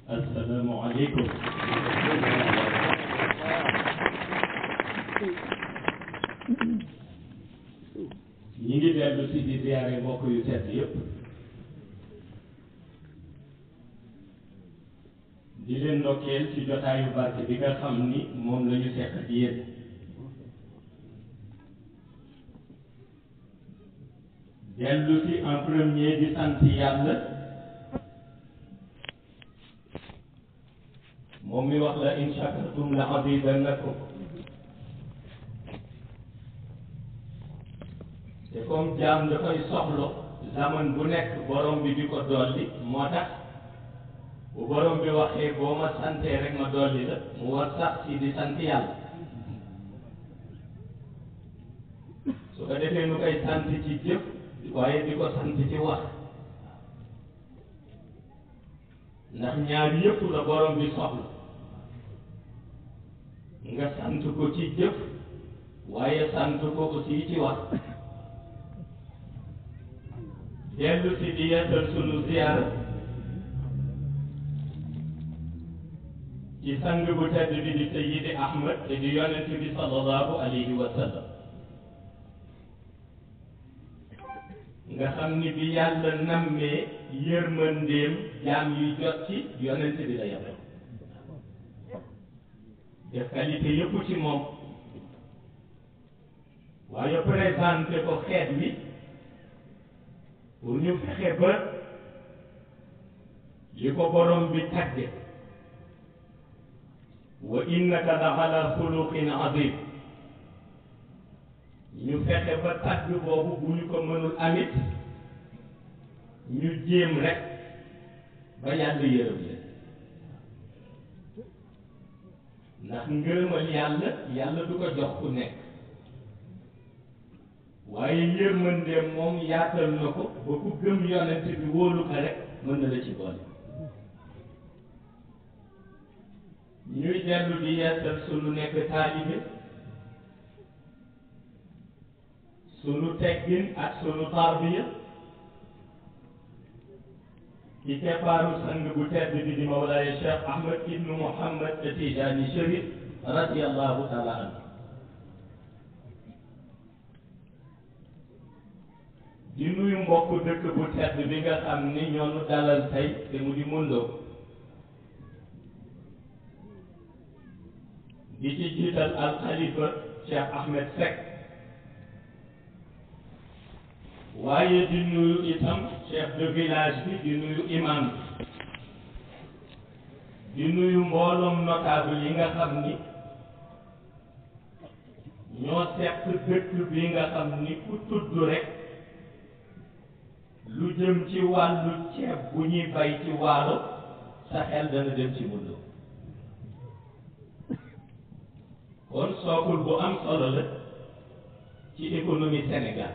assalaamu aleykum. ñi ngi dellu si di ziyaare mbokk yu tedd yépp di leen ndokkeel ci jotaayu barke bi nga xam ni moom la ñu seq ak yéen dellu si en premier di sant yàlla moom mi wax la in shakartum la azidannakum te comme jaam dafay soxlo zaman bu nekk borom bi di ko dolli moo tax bu borom bi waxee boo ma santee rek ma dolli la mu war sax si di sant yàlla su ko defee nu koy sant ci jëf waaye di ko sant ci wax ndax ñaar yëpp la borom bi soxla nga sant ko ci jëf waaye sant ko aussi ci wax dellu si di yeesal sunu ziyaara ci sang bu tedd bi di Sayyidi Ahmad te di yonent bi sallallahu alayhi wa sallam nga xam ni bi yàlla nammee yërmandeem jaam yuy jot ci yonent bi la yabal def qualité yëpp ci moom waaye présenté ko xeet wi pour ñu fexe ba li ko borom bi tagge wa innaka la ala xuluqin azim ñu fexe ba tagg boobu bu ñu ko mënul amit ñu jéem rek ba yàlla yërëm leen ndax ngërëmal yàlla yàlla du ko jox ku nekk waaye yërmandeem moom yaatal na ko ba ku gëm yonent bi wóolu ko rek mën na la ci boole ñuy dellu di yeesal sunu nekk taalibe sunu teggin ak sunu tarbiya ci keppaaru sang bu tedd bi di Mawlaaya Cheikh Ahmad ibnu Muhammad Tijaani Chérif radiyallahu taala anhu di nuyu mbokk dëkk bu tedd bi nga xam ni ñoo nu dalal tey te mu di Moundoo di ci jiital al xalifa Cheikh Ahmed Seck waaye di nuyu itam chef de village bi di nuyu imam di nuyu mbooloom notable yi nga xam ni ñoo seq dëkk bi nga xam ni ku tudd rek lu jëm ci wàllu ceeb bu ñuy bay ci waalo sa xel dana dem ci Moundoo kon sookul bu am solo la ci économie Sénégal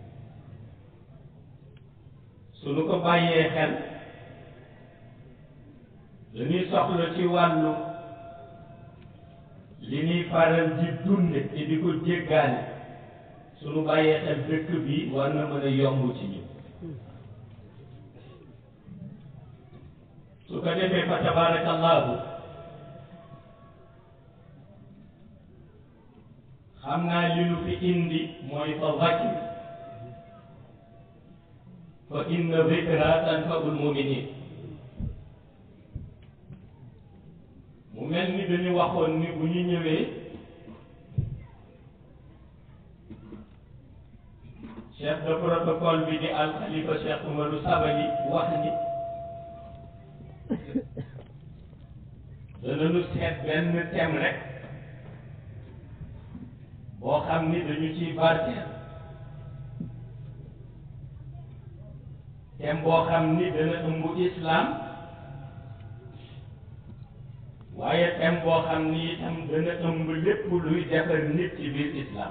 su nu ko bàyyee xel li ñuy soxla ci wàllu li ñuy faral di dunde te di ko jéggaane su nu bàyyee xel dëkk bi war na mën a yomb ci ñu su ko defee fa tabarakallahu xam naa li nu fi indi mooy fa zakir fa inna zikra tanfa'ul muminin mu mel ni dañu waxoon ni bu ñu ñëwee chef de protocole bi di al khalifa Cheikh Oumarou Sabali wax ni danañu seet benn thème rek boo xam ni dañu ciy barkeel thème boo xam ni dana ëmb islam waaye thème boo xam ni itam dana ëmb lépp luy defar nit ci biir islam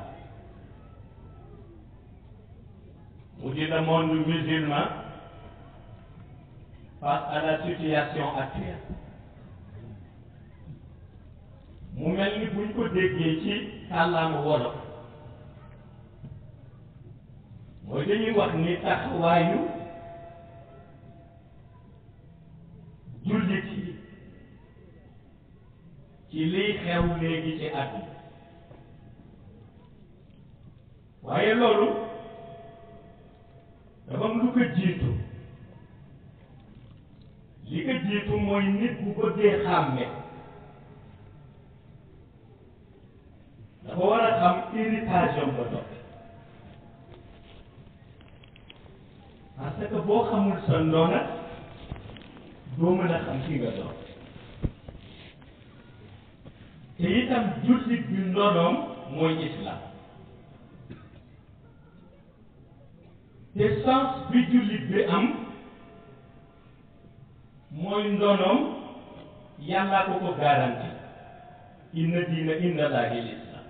mu di le monde musulman face à la situation actuelle mu mel ni buñ ko déggee ci kàllaama wolof mooy dañuy wax ni taxawaayu jullit yi ci liy xew léegi ci àdduna waaye loolu dafa am lu ko jiitu li ko jiitu mooy nit bu bëggee xàmme dafa war a xam héritage am ba dox parce que boo xamul sa ndoona doo mën a xam ki nga doon te itam jullit bi ndonoom mooy islam te sens bi jullit bi am mooy ndonoom yàllaa ko ko garanti inna diina inda Allaahi l-islaam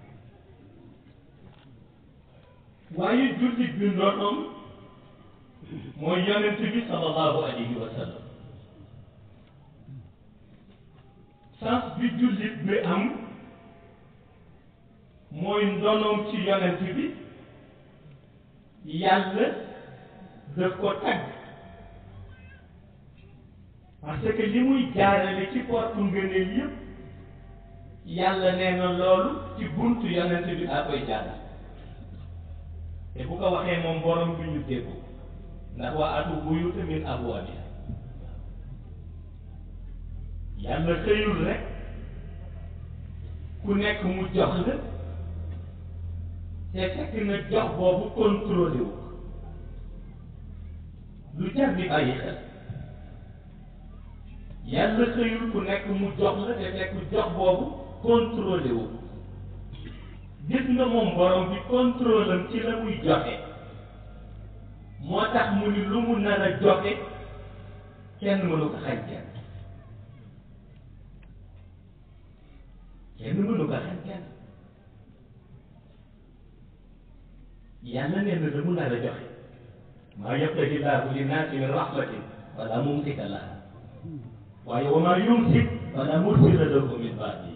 waaye jullit bi ndonoom mooy yonent bi sallallahu alayhi wa sallam sens bi jullit bi am mooy ndonoom ci yonent bi yàlla daf ko tagg parce que li muy jaarale ci porte ngëneel yëpp yàlla nee na loolu ci buntu yonent bi daa koy jaarale te bu ko waxee moom borom bi ñu dégg ndax wa atu buyuuta min abwaabiha yàlla xëyul rek ku nekk mu jox la te fekk na jox boobu contrôlé wu lu jar di bàyyi xel yàlla xëyul ku nekk mu jox la te fekk jox boobu contrôlé wu gis nga moom borom bi contrôle am ci la muy joxe moo tax mu ni lu mu nar a joxe kenn mënu ko xañ kenn mënu ko xañ kenn yàlla nee na lu mu nar a joxe maa yaftahi llaahu linnaasi min rahmatin fala mumsika laha waaye wa maa yumsik fala mursila lahu min baadihi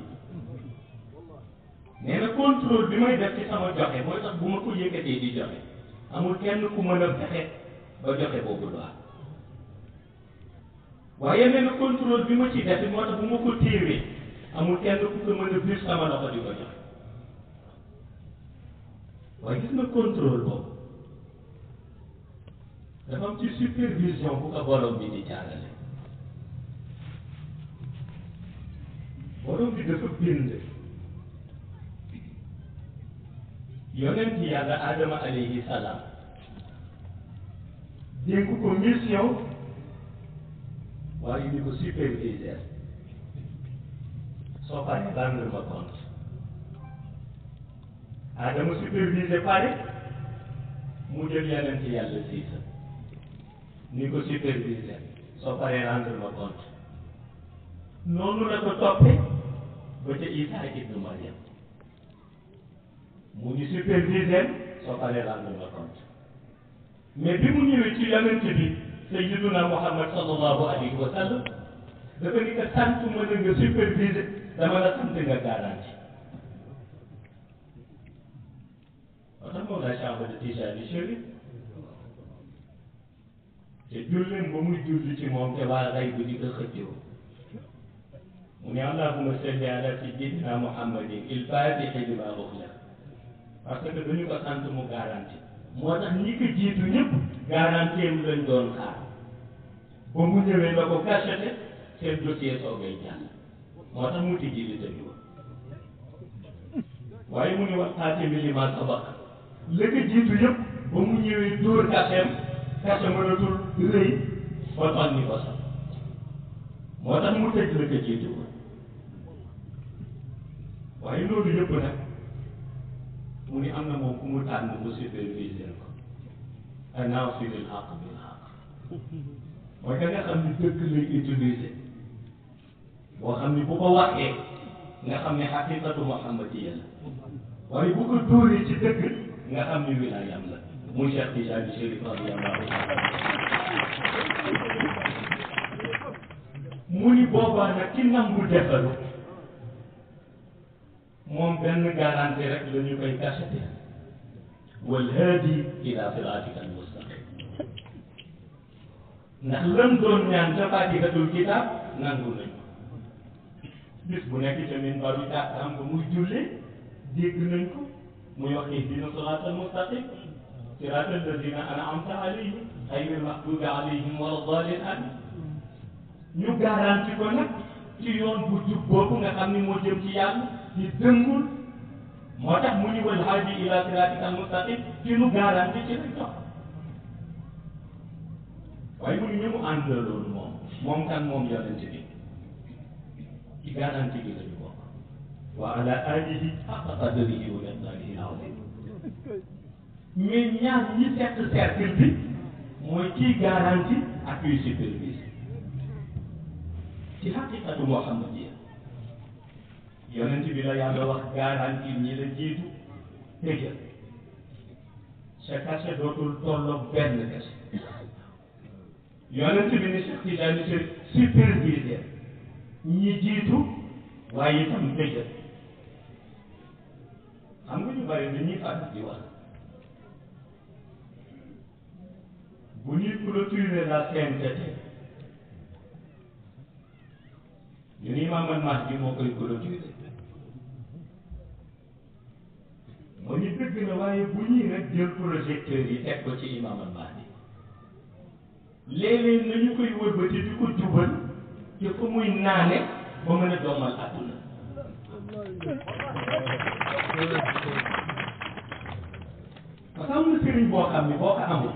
nee na contrôle bi may def ci sama joxe mooy tax bu ma ko yëkkatee di joxe amul kenn ku mën a fexe ba joxe boobu du am waaye nee na contrôle bi ma ci def moo tax bu ma ko téewee amul kenn ku ko mën a biir sama loxo di ko joxe waaye gis nga contrôle boobu dafa am ci supervision bu ko borom bi di jaarale borom bi dafa bind yonent yàlla Adama alayhi salaam dénk ko mission waaye di ko superviser soo paree rendre ma compte Adama superviser pare mu jël yonent yàlla Siisa ni ko superviser soo paree rendre ma compte noonu la ko toppee ba ca Isa ibnu Maryam mu ngi superviser soo paree rendre ma compte mais bi mu ñëwee ci yonent bi sayyiduna Muhammad sallallahu alayhi wa sallam dafa ni ko sant ma na nga superviser dama la sant nga garanti ba tax moom laa Cheikh Ahmad Tijaani Chérif te julleen ba muy julli ci moom te waa ray bu di ko xëccoo mu ne allahumma salli ala sayyidina Muhammadin il-faatihi limaa ughliqa parce que dañu ko sant mu garanti moo tax ñi ko jiitu ñëpp garantie lañ doon xaar ba mu ñëwee la ko cacheté seen dossier soogay jàll moo tax mu tijji li tëju woon waaye mu ni wax xaatimi limaa sabaq la ko jiitu yëpp ba mu ñëwee dóor kaseem kase mënatul rëy ba toll ni ko sax moo tax mu tëj la ko jiitu woon waaye loolu yëpp nag mu ni am na moom ku mu tànn mu superviser ko anaasiril xaq bil xaq mooy ka nga xam ni dëgg lay utiliser boo xam ni bu ko waxee nga xam ne xaqiqatu muhammadiya la waaye bu ko dóoree ci dëgg nga xam ni wilaayam la muy Cheikh Tidiane Chérif radiyallahu taala mu ni boobaa nag ki nangu defaru moom benn garantie rek la ñu koy cacheté wal haadi ila siraatika al mustaqim ndax lam doon ñaan ca faatihatul kitaab nangu nañ bis bu nekk ca minbaru jàkkaam ba muy jullee dégg nañ ko muy wax ihdina siraatal mustaqim siraatal lazina an'amta alayhim ghayril maghdubi alayhim wala daalliin amiin ñu garanti ko nag ci yoon bu jub boobu nga xam ni moo jëm ci yàlla di dëngul moo tax mu ni wal haadi ila siraatikal mustaqim ci nu garanti ci lañ topp waaye mu ni ñu mu ànd loolu moom kan moom yonent bi ci garanti bi lañu bokk wa ala alihi haqqa qadrihi wa miqdaarihi al-azim mais ñaar ñi seq cercle bi mooy kii garanti ak kuy supervise ci haqiqatu muhammadiya yonent bi la yàlla wax garanti ñi la jiitu tëjal sa kase dootul tolloog benn kese yonent bi ni Cheikh Tidiane superviseur ñi jiitu waaye itam tëjal xam nga ñu bari dañuy fàttali di wax bu ñuy clôturer la sainteté ñu ni Imam Mahdi moo koy clôturer moo ñu dëgg na waaye bu ñuy rek jël projecteur yi teg ko ci Imam Mahdi léeg-léeg nañu koy wëlbati di ko jubal te fu muy naane ba mën a doomal àdduna parce que am na sëriñ boo xam ni boo ko amul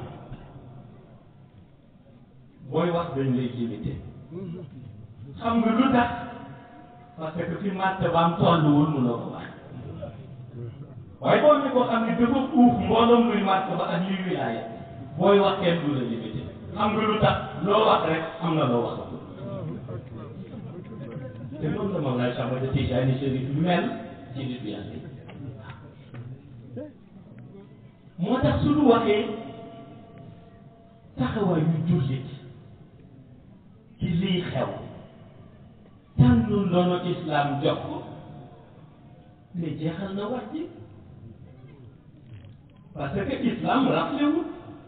booy wax dañ lay limité xam nga lu tax parce que fi màtt baam tolluwul mënoo ko wax waaye boo ne koo xam ne dafa uuf mbooloom luy màtt ba ak liy wilaaya booy wax kenn du la limité xam nga lu tax loo wax rek am na loo wax te loolu la Mawlaay Cheikh Ahmad Tijaani Chérif yu mel ci nit yàlla yi moo tax suñu waxee taxawaay yu jullit ci lii xew tànnu ndono islam jox ko mais jeexal na wax ji parce que islam raflewul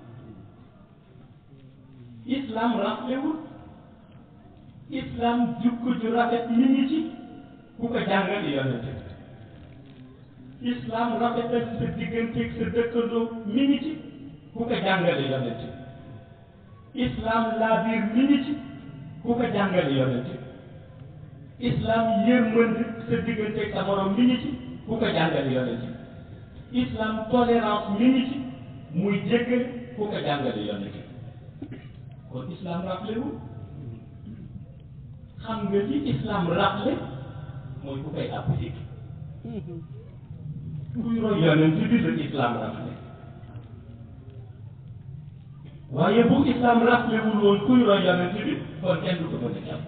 islam jukko ju rafet mi ngi ci ku ko jàngal yonent islam rafetal sa digganteeg sa dëkkandoo mi ngi ci ku ko jàngale yonent islam laabiir mi ngi ci ku ko jàngale yonent islam yërmande sa digganteeg sa morom mi ngi ci ku ko jàngale yonent islam tolérance mi ngi ci muy jéggale ku ko jàngale yonent kon islam raflewul xam nga li islam rafle mooy ku koy appliqué kuy roy yonent bi la islam rafle waaye bu islam raflewul woon kuy roy yonent bi kon kenn du ko mën a jàpp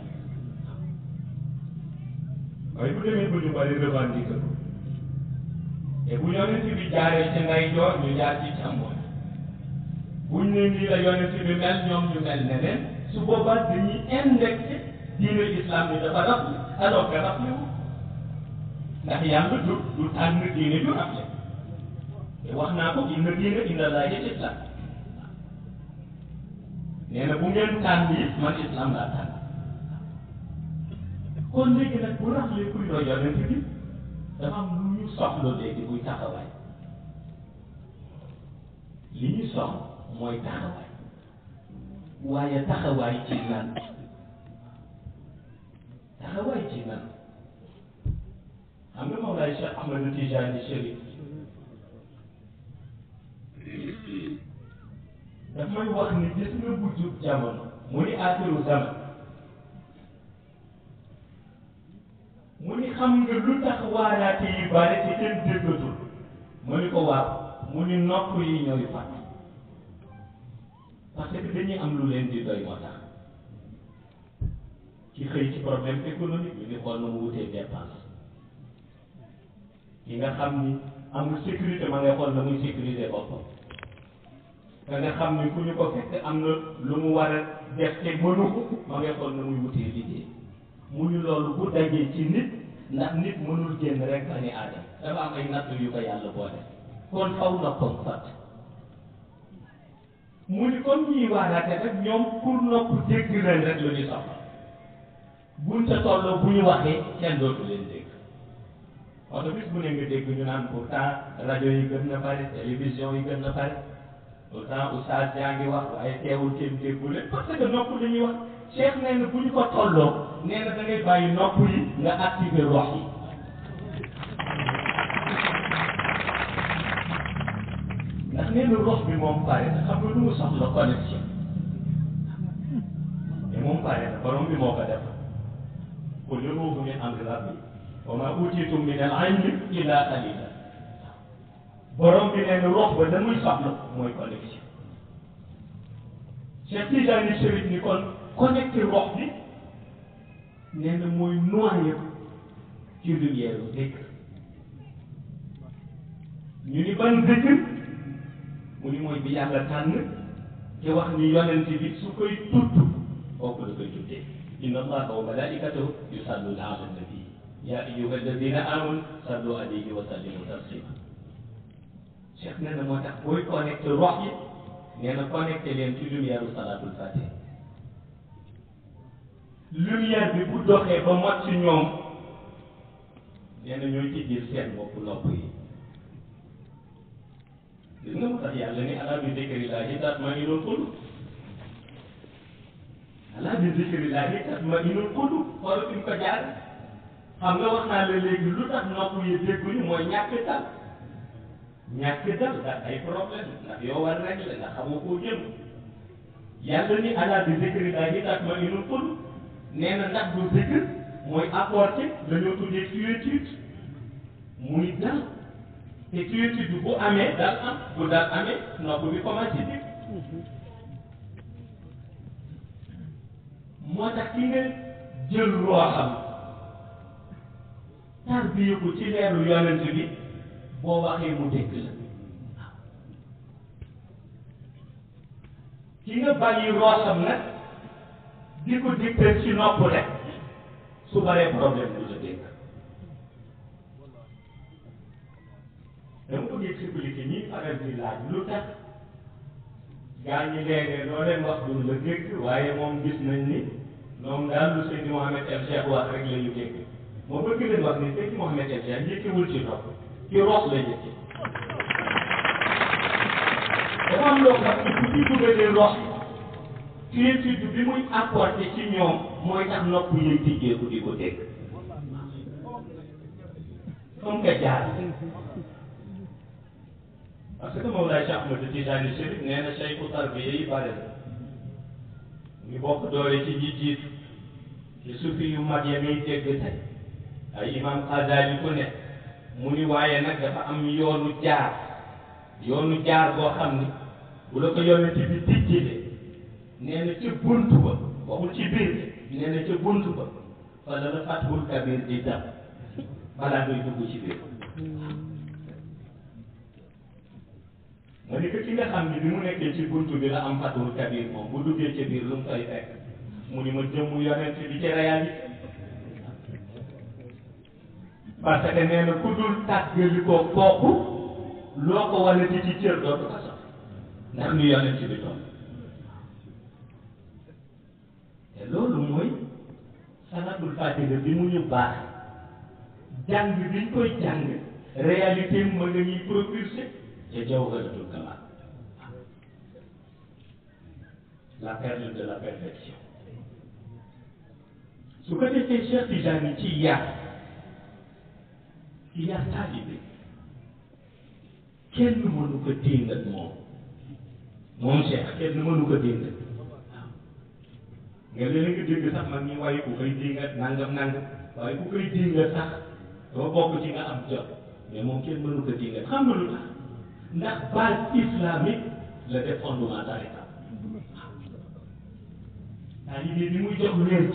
waaye bu demee ba ñu bari revendiqué ko te bu yonent bi jaaree ci ndeyjoor ñu jaar ci càmmoñ buñ ne nii la yonent bi mel ñoom ñu mel neneen su boobaa dañuy indexé diine islam bi dafa rafle alors que raflewul ndax yàlla du tànn diine du rafle te wax naa ko inna diine inda Llaahi islam nee na bu ngeen tànn yi man islam laa tànn kon léegi nag bu rafle kuy roy yonent bi dafa am lu ñu soxla léegi buy taxawaay li ñu soxla mooy taxawaay waaye taxawaay ci lan taxawaay ci nan xam nga Mawlaay Cheikh Ahmad Tijaani Chérif daf may wax ni gis nga bu jub jamono mu ni aaxiru zaman mu ni xam nga lu tax waaraate yi bare te kenn déggatul mu ni ko waaw mu ni nopp yi ñooy fàtt parce que dañuy am lu leen di doy moo tax ci xëy ci problème économique ñu ngi xool na mu wutee dépense ki nga xam ni amul sécurité ma ngay xool na muy sécuriser boppam ka nga xam ni ku ñu ko fekk am na lu mu war a def te mënu ko ma ngay xool na muy wutee liggéey mu ñu loolu bu dajee ci nit ndax nit mënul génn rek bani aadam dafa am ay natt yu ko yàlla boole kon faw na kon fat mu ni comme ñuy waaraate rek ñoom pour nopp dégg leen rek la ñu soxla buñ ca tolloo bu ñu waxee kenn dootu leen dégg wala bis bu ne nga dégg ñu naan pourtant rajo yi gën na bari télévision yi gën na bari pourtant oustaz yaa ngi wax waaye teewul kenn déggu leen parce que nopp la ñuy wax Cheikh nee na bu ñu ko tolloo nee na da ngay bàyyi nopp yi nga activé rox yi ndax nee na rox bi moom pare na xam nga lu mu soxla connexion te moom pare na borom bi moo ko def qul ruuhu min amri rabbi wa ma utitum min al-ilmi illa qalila borom bi nee na rox ba la muy soxla mooy connexion Cheikh Tidiane Chérif ni kon connecté rox bi nee na mooy noyé ci lumière u dëkk ñu ni ban dëkk mu ni mooy bi yàlla tànn te wax ni yonent bi su koy tudd kooku la koy tuddee inna allaha wa malaikatahu yusalluna ala nabi ya ayyuha alladina amanu sallu alayhi wa sallimu taslima Cheikh nee na moo tax booy connecté rox yi nee na connecté leen ci lumière u salatul fatih lumière bi bu doxee ba mot ci ñoom nee na ñooy tijjil seen bopp nopp yi gis nga mu tax yàlla ni ala bi zikrillahi tatma'innul qulub ala bi zikrillahi tatma'innul qulub xool fi mu ko jaar xam nga wax naa la léegi lu tax nopp yi dégguñu mooy ñàkk dal ndax ay problème ndax yow war rek la ndax xamoo koo jëm yàlla ni ala bi zikrillahi tatma'innul qulub nee na ndax du zikr mooy apporter dañoo tuddee quiétude muy dal te quiétude bu amee dal am bu dal amee nopp bi commencé dégg moo tax ki nga jël rooxam tarbiya ko ci leeru yonent bi boo waxee mu dégg la ki nga bàyyi rooxam nag di ko dicté ci nopp rek su baree problème du la dégg dama ko expliqué ñi faral di laaj lu tax gaa ñi léeg-léeg loo leen wax du la dégg waaye moom gis nañ ni ñoom daal lu Seydi Mouhamed El Cheikh wax rek la ñu dégg moo bëgg leen wax ni Seydi Mouhamed El Cheikh yëkkewul ci nopp ci rox la yëkke dafa am loo xam ne bu ci dugalee rox quiétude bi muy apporté ci ñoom mooy tax nopp yi tijjeeku di ko dégg comme que jaar parce que Mawlaay Cheikh Ahmad Tijaani Chérif nee na cheikhu tarbiya yi bare na ñu bokk doole ci ñi jiitu ci sufi yu mag ya muy dégg tey ay imam Xasaali ku ne mu ni waaye nag dafa am yoonu jaar boo xam ni bu la ko yonent bi tijjilee nee na ca buntu ba waxul ci biir nee na ca buntu ba fa la Fathul Kabir di dab balaa ngay dugg ci biir ma ni que ki nga xam ni bi mu nekkee ci buntu bi la am Fathul Kabir moom bu duggee ca biir lu mu koy fekk mu ni ma jëmmu yonent bi ci réalité parce que nee na ku dul tàggali ko kooku loo ko wala di ci cër dootu ko sax ndax ni yonent bi toog te loolu mooy salatul fatiha bi mu ñu baax jàng biñ koy jàng réalité mën nga ñuy propulser ca jawharatul kamal la perle de la perfection su ko defee Cheikh Tijani ci yar taalibe kenn mënu ko déngat moom Cheikh kenn mënu ko déngat nga léeg nga dégg sax man ñi waaye ku koy dingat nangam waaye ku koy dingat sax doo bokk ci nga am jot mais moom kenn mënu ko dingat xam nga lu tax ndax base islamique la def fondement tariqa taalibe bi muy jox wér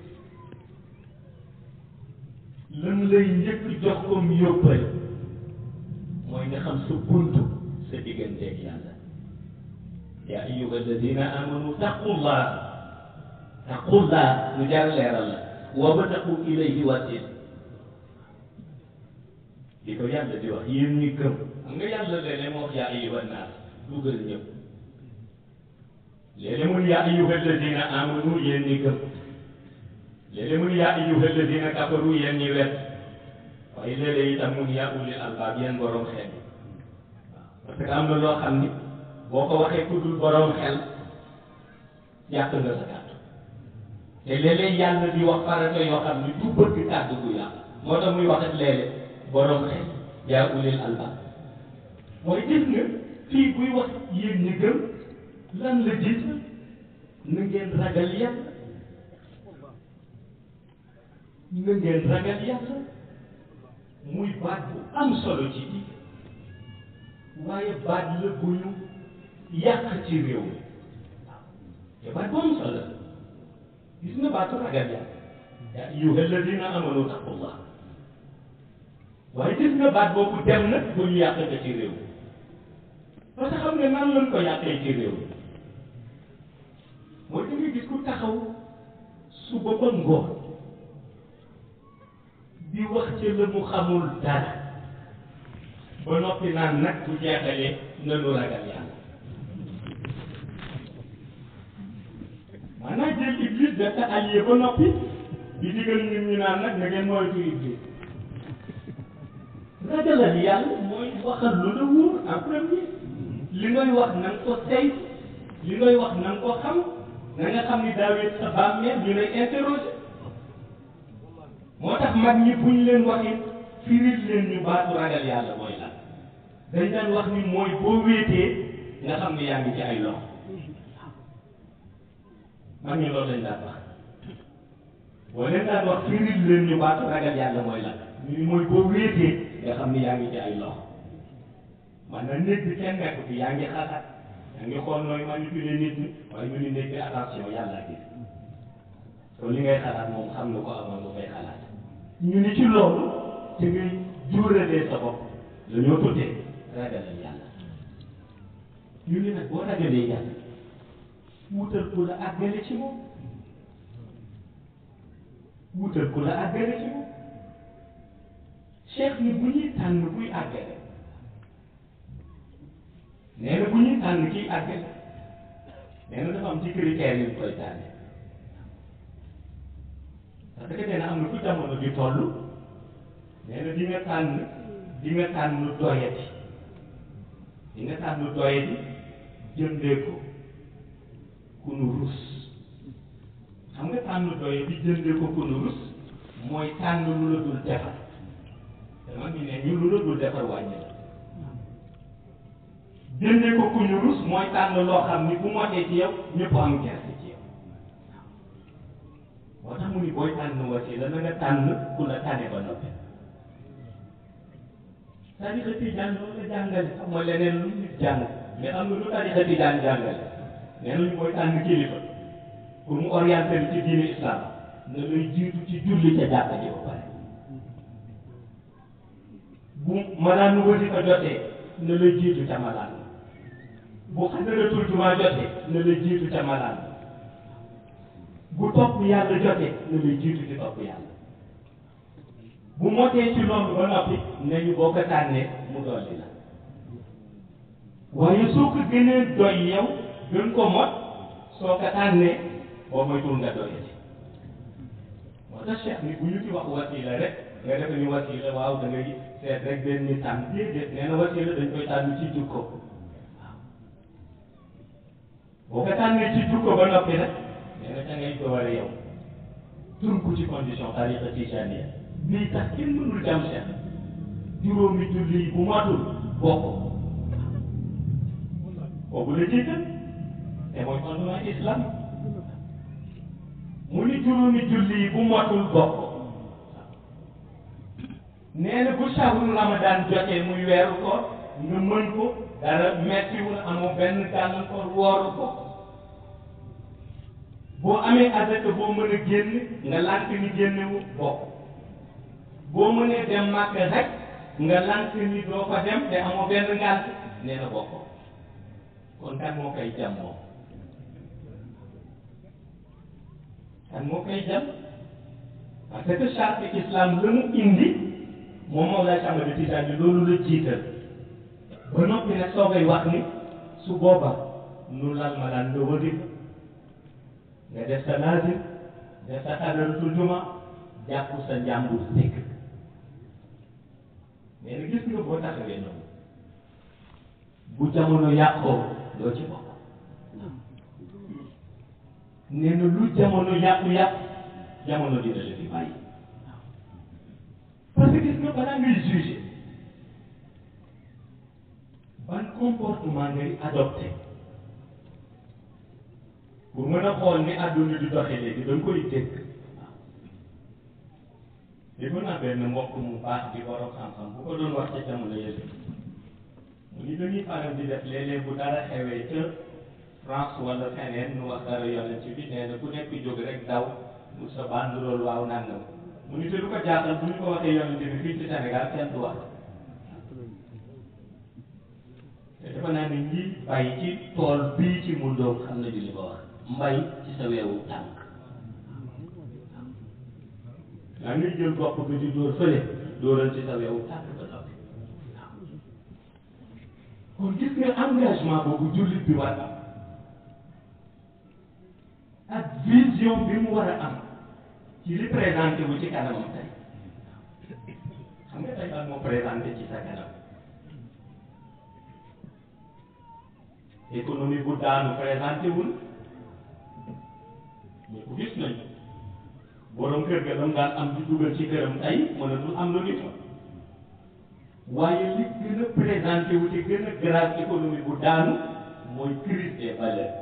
lan lay njëkk jox comme yóbbal mooy nga xam sa buntu sa digganteeg yàlla yaa ayyuha alladina amanu taqullah lu jar leeral la wabtaqu ilayhi wasil di ko yàlla di wax yéen ñi gëm xam nga yàlla léeg-léeg mu wax yaa ayyuha naas dugal ñëpp léeg-léeg mu yaa ayyuha alladina amanu yéen ñi gëm léeg-léeg mu ni yaa ayyuha alladina kafaru yéen ñi wet waaye léeg-léeg itam mu ni yaa ulil albaab yéen borom xel yi parce que am na loo xam ni boo ko waxee ku dul borom xel yàq nga sa kàddu te léeg-léeg yàlla di wax farata yoo xam ni du bëgg kàddu gu yàq moo tax muy waxat léeg-léeg borom xel yaa ulil albaab mooy gis nga fii buy wax yéen ñi gëm lan la gis na ngeen ragal yàlla na ngeen ragal yàlla muy baat bu am solo ci diine waaye baat la bu ñu yàq ci réew mi te baat bu am solo gis nga baatu ragal yàlla yaa ayyuha alladina amanu taqullah waaye gis nga baat boobu dem na bu ñu yàq ko ci réew mi parce que xam nga nan lañ ko yàqee ci réew mi mooy da nga gis ku taxaw suba ba ngoon di wax ci la mu xamul dara ba noppi naan nag bu jeexalee nanu ragal yàlla maanaam jël iblis def ko allié ba noppi di digal nit ñi naan nag na ngeen moytu iblis ragalal yàlla mooy waxal lu la wóor en premier li ngay wax na nga ko tey li ngay wax na nga ko xam na nga xam ni daawit sa bàmmeel ñu lay interroger moo tax mag ñi buñ leen waxee firil leen ñu baatu ragal yàlla mooy lan dañ daan wax ni mooy boo wéetee nga xam ni yaa ngi ci ay loxo mag ñi loolu lañ daan wax boo leen daan wax firil leen ñu baatu ragal yàlla mooy lan ñu ni mooy boo wéetee nga xam ni yaa ngi ci ay loxo man na néeg bi kenn nekk fi yaa ngi xalaat yaa ngi xool nooy manipuler nit ñi waaye ñu ni néeg bi attention yàlla gis kon li ngay xalaat moom xam na ko amoon lu koy xalaat ñu ni ci loolu te ngay juuralee sa bopp la ñoo tuddee ragalal yàlla ñu ni nag boo ragalee yàlla wutal ku la àggale ci moom wutal ku la àggale ci moom cheikh ni bu ñuy tànn buy àggale nee na bu ñuy tànn kiy àggale nee na dafa am ci critères yu koy tànne parce que nee na am na fu jamono di toll nee na di nga tànn doyati di nga tànn doyati jëndee ko ku nu rus xam nga tànn doyati jëndee ko ku nu rus mooy tànn lu la dul defar dama ñu ne ñu lu la dul defar wàññi la jëndee ko ku ñu rus mooy tànn loo xam ni bu motee ci yow ñëpp am gerte ci yow moo tax mu ni booy tànn wasila na nga tànn ku la tànne ba noppi tarixa tijaan loolu la jàngale xam nga leneen lu nit jàng mais xam nga lu tarixa tijaan jàngale nee nañu booy tànn kilifa pour mu orienté ci diine islam na lay jiitu ci julli ca jàkka ji ba pare bu malaan nu wasifa jotee na lay jiitu ca malaan bu xadaratul jumaa jotee na lay jiitu ca malaan bu topp yàlla jotee na lay jiitu ci topp yàlla bu motee ci loolu ba noppi nañu boo ko tànnee mu dolli la waaye soo ko gënee doy yow gën ko mot soo ko tànnee boo moytuwul nga doy ci moo tax cheikh ni bu ñu ci wax wasila rek nga def ni wasila waaw da ngay seet rek benn ni tànn déedéet nee na wasila dañ koy tànn ci jukko waaw boo ko tànnee ci jukko ba noppi nag nee na ca ngay doore yow tënku ci condition tariqa tijaniya lii tax kenn mënul jam cheikh juróomi julli bu matul bokk boobu la jiital te mooy fondement islam mu ni juróomi julli bu matul bokk nee na bu shahru ramadan jotee muy weeru ko nga mën ko dara mettiwul amoo benn gàllankoor wooru ko boo amee azaka boo mën a génn nga lànk ni génnewu bokk boo mënee dem màkk rek nga lànk ni doo fa dem te amoo benn ngànt nee na bokk kon kan moo koy jam moom kan moo koy jam parce que charte islam la mu indi moom Mawlaay Cheikh Ahmad Tijaani loolu la jiital ba noppi nag soo koy wax ni su booba nu lal ma daan nga wëgg nga def sa naazir def sa xadaratul juma jàpp sa njàmbur nekk mais nag gis nga boo taxawee noonu bu jamono yàqoo doo ci bokk nee na lu jamono yàqu-yàqu jamono dina la fi bàyyi parce que gis nga balaa ngay juger ban comportement ngay adopté pour mën a xool ni àdduna di doxee léegi da nga koy dégg dégg naa benn mbokk mu baax di borom xam-xam bu ko doon wax ca jamono yële mu ni dañuy faral di def léeg-léeg bu dara xewee ca France wala feneen nu wax dara yonent bi nee na ku nekk jóg rek daw mu sa banderole waaw nangam mu ni te du ko jaaxal bu ñu ko waxee yonent bi fii ci Sénégal kenn du wax te dafa naa ne ñi bàyyi ci tool bii ci mu doom xam nañu li ko wax mbay ci sa weewu tànk daa ngay jël bopp bi di dóor fële dóoral ci sa weewu tànk ba noppi kon gis nga engagement boobu jullit bi war am ak vision bi mu war a am ci li présenté wu ci kanamam tey xam nga tey lan moo présenté ci sa kanam économie bu daanu présenté wul mais ku gis nañ borom kër ga lam daan am di dugal ci këram tey mënatul am lu nit waaye li gën a présenté wu ci gën a grave économie bu daanu mooy crise des valeurs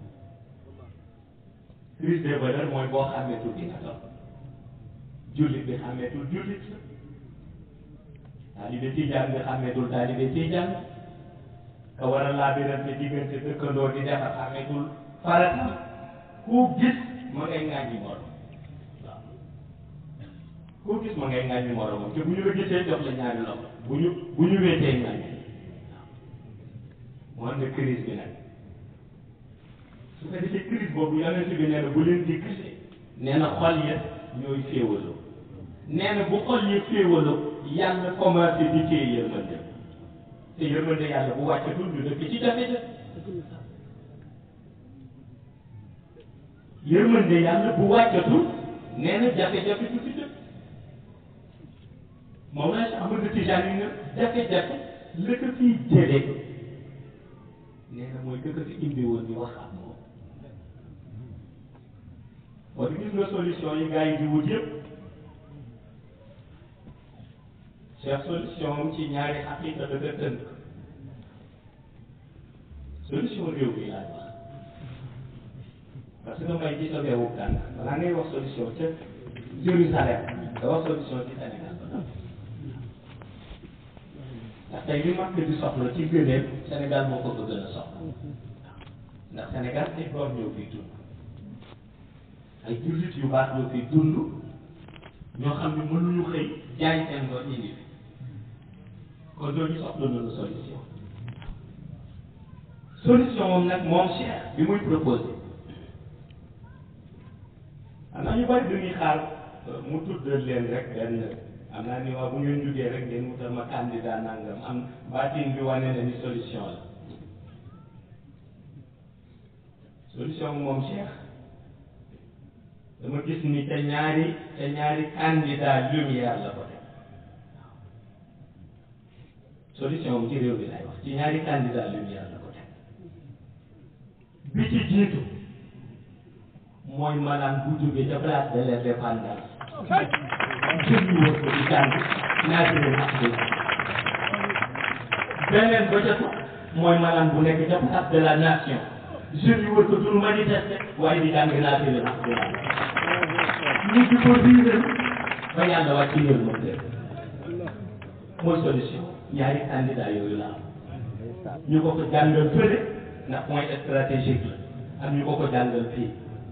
crise des valeurs mooy boo xàmmeetul di nga doon jullit bi xàmmeetul jullit taalibe tijaan bi xàmmeetul taalibe tijaan ka war a laabirante diggante dëkkandoo di defar xàmmeetul farata ku gis ma ngay ŋàññi morom waaw ku gis ma ngay ŋàññi moromam te bu ñu la gisee jox la ñaari loxo bu ñu wéetee ŋàññi waaw moo ne crise bi nag su ko defee crise boobu yonent bi nee na bu leen dikkatee nee na xol ya ñooy féewaloo nee na bu xol ya féewaloo yàlla commencé di téye yërmande te yërmande yàlla bu wàccatul ñu dëkk ci jafe-jafe yërmande yàlla bu wàccatul nee na jafe-jafe du ci dëkk Mawlana Cheikh Ahmad Tijaani na jafe-jafe la ko fiy jëlee nee na mooy que fi indi woon di wax ak moom kon gis nga solution yi gars yi di wut yëpp Cheikh solution am ci ñaari xaqiqa da nga tënk solution réew mi laay wax parce que may ci sa weewu tànk balaa ngay wax solution ca Jérusalem da wax solution ci Sénégal ba noppi ndax tey li mag di soxla ci gëneel Sénégal moo ko gën a soxla ndax Sénégal ay góor ñoo fiy dund ay jullit yu baax ñoo fiy dund ñoo xam ne mënuñu xëy jaay seen ngor indi fi kon loolu ñu soxla nañu solution moom nag moom Cheikh bi muy proposé am na ñu bari dañuy xaar mu tudd leen rek benn am naa ni waa bu ngeen jugee rek ngeen wutal ma candidat nangam am baatin bi wane na ni solution la solution moom Cheikh dama gis ni te ñaari candidat lumière la ko def solution am ci réew bi lay wax ci ñaari candidat lumière la ko def bi ci jiitu mooy maanaam bu jógee ca place de l'indépendance jël ñu wër ko di jàng naatire nax bi beneen ba ca mooy maanaam bu nekk ca place de la nation jeunes yi wër ko duñu manifester waaye di jàng naatire nax bi ñu di ko riiral ba yàlla wàcc yël moom de mooy solution ñaari candidat yooyu la am ñu ko jàngal fële ndax point stratégique la am ñu ko jàngal fii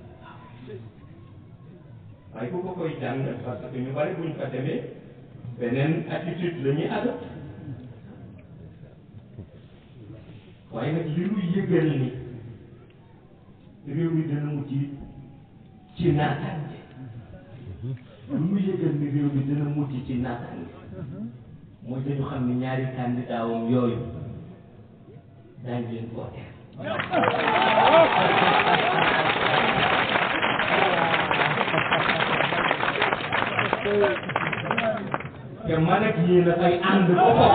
waaye ku ko koy jàngal parce que ñu bari buñ fa demee beneen attitude la ñuy adopté waaye nag li muy yëgal ni réew mi dana mujj ci naataange li muy yëgal ni réew mi dana mujj ci naataange mooy dañu xam ne ñaari candidat wam yooyu daañ leen voté man ak yéen a fay ànd ba foofu.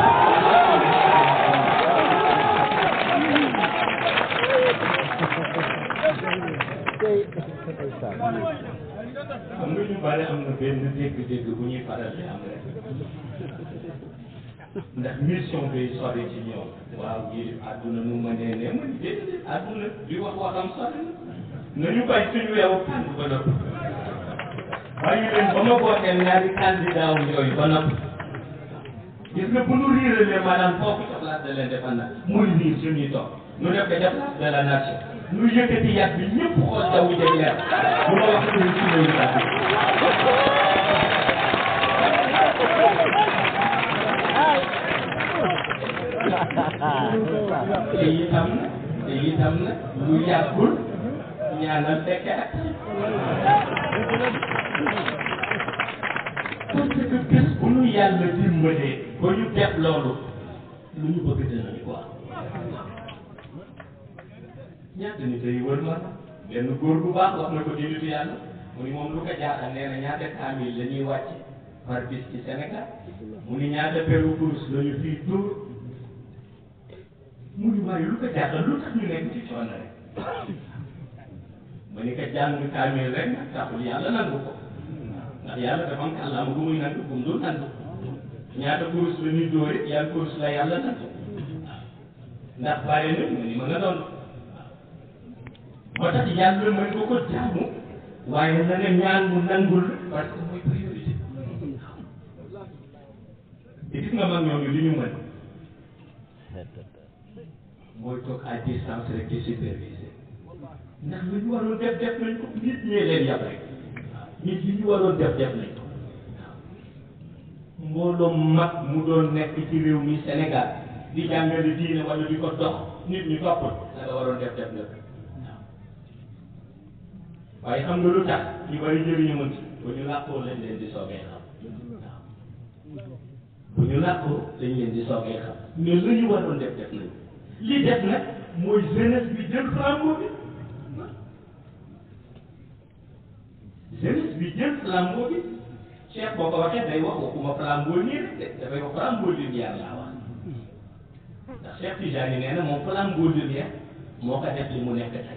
xam nga ñu bari am na benn dégg-dégg bu ñuy faral di am rek ndax mission bi sori ci ñoom waaw yéen àdduna nu ma nee ne ma déedéet àdduna di wax waxam sori nañu bàyyi suñu weewu tànn ba noppi bàyyi leen ba ma booteel ñaari candidat yooyu ba noppi gis nga bu nu riiralee maanaam foofu ca place de l'indépendance muy riir suñuy toog nu def ko ca place de la nation nu yëkkati yàgg bi ñëpp xool jaww ji leer bu ma wax suñu suñu te itam na lu yàggul ñaanal fekke ak parce que bés bu nu yàlla dimbalee ba ñu def loolu lu ñu bëgg dinañ ko am ñaata nit yi wër ma benn góor bu baax wax na ko di nitu yàlla mu ni moom lu ko jaaxal nee na ñaata kaamil la ñuy wàcc par bis ci Sénégal mu ni ñaata peru kurus la ñu fii dóor mu ni waaye lu ko jaaxal lu tax ñu nekk ci coono rek ma ni ko jàng kaamil rek nag taxul yàlla nangu ko ndax yàlla dafa am kàllaama bu muy nangu bu mu dul nangu ñaata kurus la ñuy dóor it yan kurus la yàlla nangu ndax bàyyi na mu ni ma nga doon moo tax yàlla mën nga ko jaamu waaye na ne ñaan mu nangul parce que mooy priorité te gis nga mag ñooñu li ñu mën mooy toog à distance rek di superviser ndax lu ñu waroon def nañ ko nit ñee leen yab rek nit yi ñu waroon def nañ ko mbooloo mag mu doon nekk ci réew mi Sénégal di jàngale diine wala di ko dox nit ñu toppul la nga waroon def na waaye xam nga lu tax ñu bari jëriñu mën bu ñu làqoo lañ leen di soogee xam waaw bu ñu làqoo lañ leen di soogee xam mais lu ñu waroon def nañ li def nag mooy jeunesse bi jël flambeau bi jeunesse bi jël flambeau bi Cheikh boo ko waxee day wax waxuma flambeau nii rek de dafay wax flambeau lumière laa wax ndax Cheikh Tijani nee na moom flambeau lumière moo ko def li mu nekk tey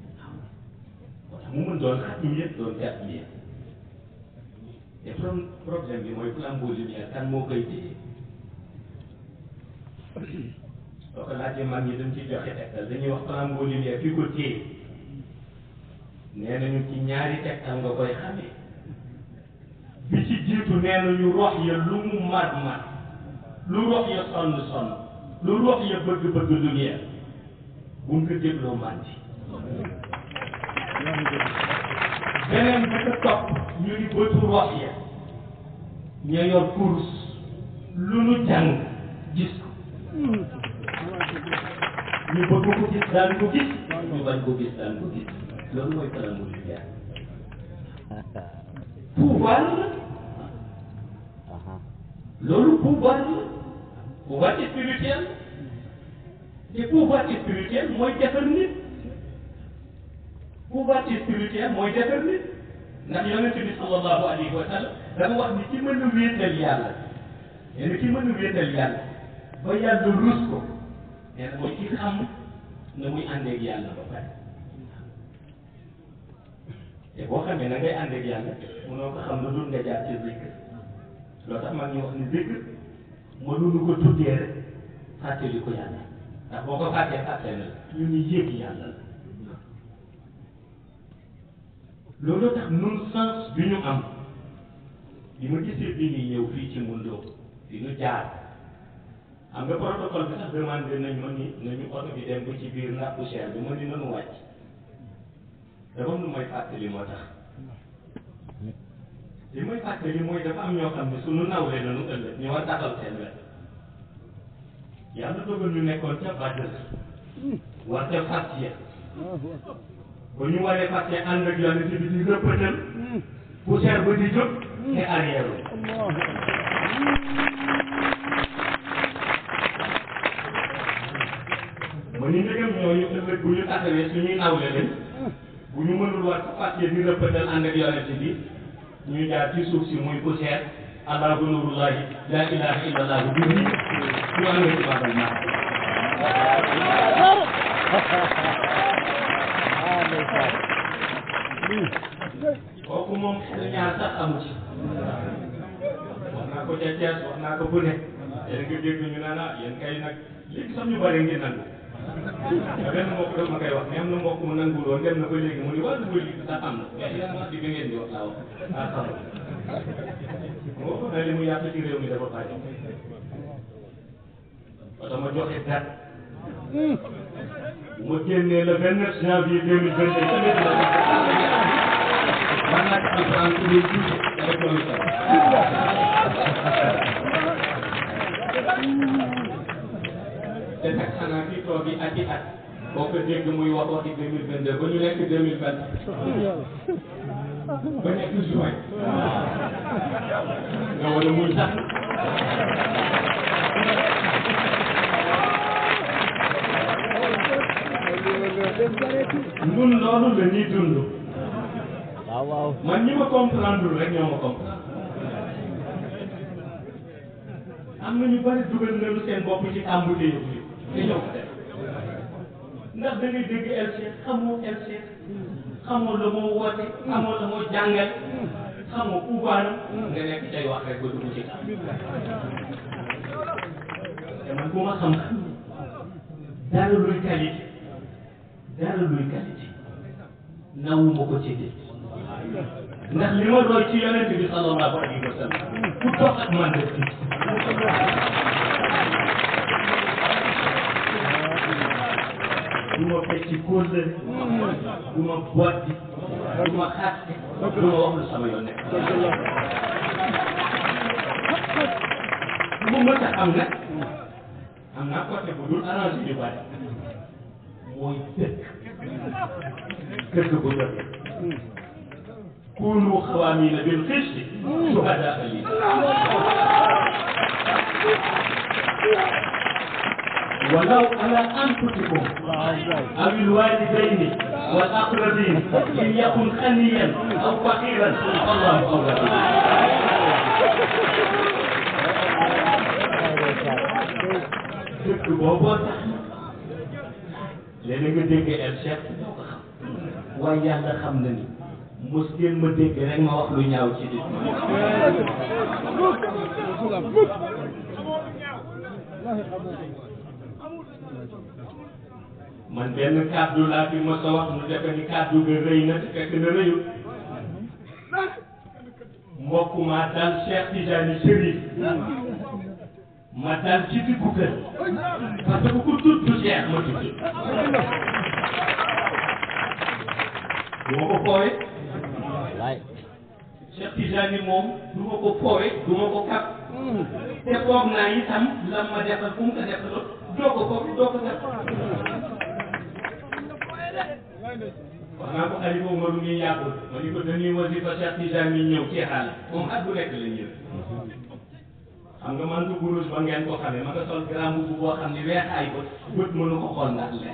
mu mën doon xat yëpp doon gàtt bi te problème bi mooy flambeau lumière kan moo koy téye soo ko laajee mag ñi dañ ciy joxe tegtal dañuy wax flambeau lumière ki ko téye nee nañu ci ñaari tegtal nga koy xamee bi ci jiitu nee nañu rox ya lu mu mat lu rox ya sonn lu rox ya bëgg lumière bu nga dégloo màndi beneen bi ko topp ñu ni bëtu rox ya ña yor kurus lu nu jàng gis ko ñu bëgg ko gis daan ko gis ñu bañ ko gis daan ko gis loolu mooy flambeau lumière pouvoir la loolu pouvoir spirituel te pouvoir spirituel mooy defar nit pouvoir spirituel mooy defar nit ndax yonent bi sallallahu alayhi wa sallam dafa wax ni ki mën a wéetal yàlla nee na ki mën a wéetal yàlla ba yàlla rus ko nee na mooy ki xam na muy àndeeg yàlla ba pare te boo xamee na ngay àndeeg yàlla mënoo ko xam lu dul nga jaar ci zikr loo tax mag ñu wax ni zikr mënuñu ko tuddee rek fàttali ko yàlla ndax boo ko fàttee fàtte na ñu ni yéeg yàlla la loolu tax nun sens bi ñu am bi ma gisee bi ñuy ñëw fii ci Moundoo di ñu jaar xam nga protocole bi sax demandé nañ ma ni nañu oto bi dem ba ci biir ndax poussière bi ma ni nanu wàcc dafa am lu may fàttali moo tax li may fàttali mooy dafa am ñoo xam ne suñu nawlee nañu ëllëg ñu war taxaw seen wet yàlla dogal ñu nekkoon ca Badr war ca Fatia ba ñu waree fàtte ànd ak yàlla bi di rëppatal poussière ba di jóg te arrière ma ni ndegam ñooñu ëllëg bu ñu taxawee suñuy nawle leen bu ñu mënul war fàtte di rëppatal ànd ak yàlla bi ñu jaar ci suuf si muy poussière allahu nurullahi la ilaha illallah bi ñu amee ci babal naa kooku moom xel ñaar sax amu ci wax naa ko ca Thiès wax naa ko bu ne yéen nga dégg ñu naan yéen kay nag léegi sax ñu bëri ngeen nangu te benn mbokk daf ma koy wax mais am na mbokk mu nangul woon dem na ba léegi mu ni wàllu wëli sax am na mais yéen wax di bi ngeen di wax laa wax xam moo ko li mu yàq ci réew mi dafa bari parce que ma joxe date bu ma génnee le 29 janvier 2022 man nag alxuraan su dee tuuti rek loolu sax te nag xanaa fii toog yi at boo ko dégg muy wax waxi 2022 ba ñu nekk 2020 ba nekk juin nga war a muñ sax ñun loolu la ñuy dund. waaw man ñi ma comprendre rek ñoo ma comprendre am na ñu bari dugal nañu seen bopp ci tàmbali yëpp te ñoo ko def ndax da ngay dégg LC xamoo LC xamoo la moo woote xamoo la moo jàngal xamoo pouvoir nga nekk cay wax rek ba dugg ci tam te man bu ma xam dara luy qualité nawuma ko ci nit ndax li ma doy ci yonent bi sallallahu alayhi wa sallam ku toog ak man def ci du ma fecc kóllëre du ma botti du ma xaste du ma wax lu sama yoon nekk bu mën a am nag am naa côté bu dul arrangé ñu bari mooy dëkk bu jotee كونوا خوامين بالقسط شهداء لله ولو على انفسكم او الوالدين والاقربين ان يكن غنيا او فقيرا فالله اولى dëkk booboo tax léeg-léeg nga dégg El Cheikh doo ko xam waaye yàlla xam na ni mos ngeen ma dégg rek ma wax lu ñaaw ci nit man benn kàddu laa fi mos a wax mu defe ni kàddu ga rëy na te fekk na rëyul mbokk maa dal Cheikh Tidiane Chérif ma dal ci diggu kër parce que ku tudd Cheikh ma tudd du ma ko foowe Cheikh Tidiane moom du ma ko foowe du ma ko kap te foog naa itam la ma defal fu mu ko defaloon doo ko foofu doo ko def wax naa ko Aliou Oumar mi yàggul ma ni ko dañuy wasifa Cheikh Tidiane yi ñëw ci xaal moom at bu nekk la ñëw xam nga man du rouge ba ngeen ko xamee ma nga sol grand mbubb boo xam ne weexaay ba bët mënu ko xool ndax leer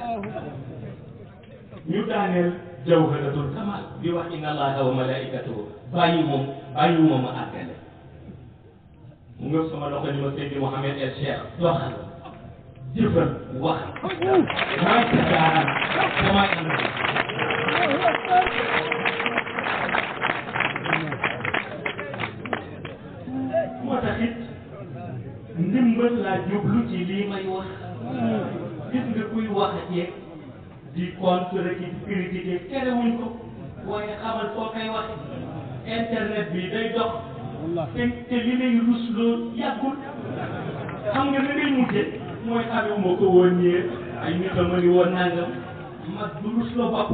ñu daaneel jawharatul kamal di wax inna allaha wa malaikatahu bàyyiwuma ma àggale mu ngëp sama loxo ni ma Seydi Mouhamed El Cheikh doxal jëfal wax mooy sa daaraan damay ànd moo tax it ndimbal laa jublu ci lii may wax gis nga kuy wax yeeg di contre ki critiquer terewuñ ko waaye xamal foo koy wax internet bi day dox te li lay rusloo yàggul xam nga li ngay mujje mooy xamee moo ko woon ñëwee ay nit a ma ni woon nangam mag du rusloo bopp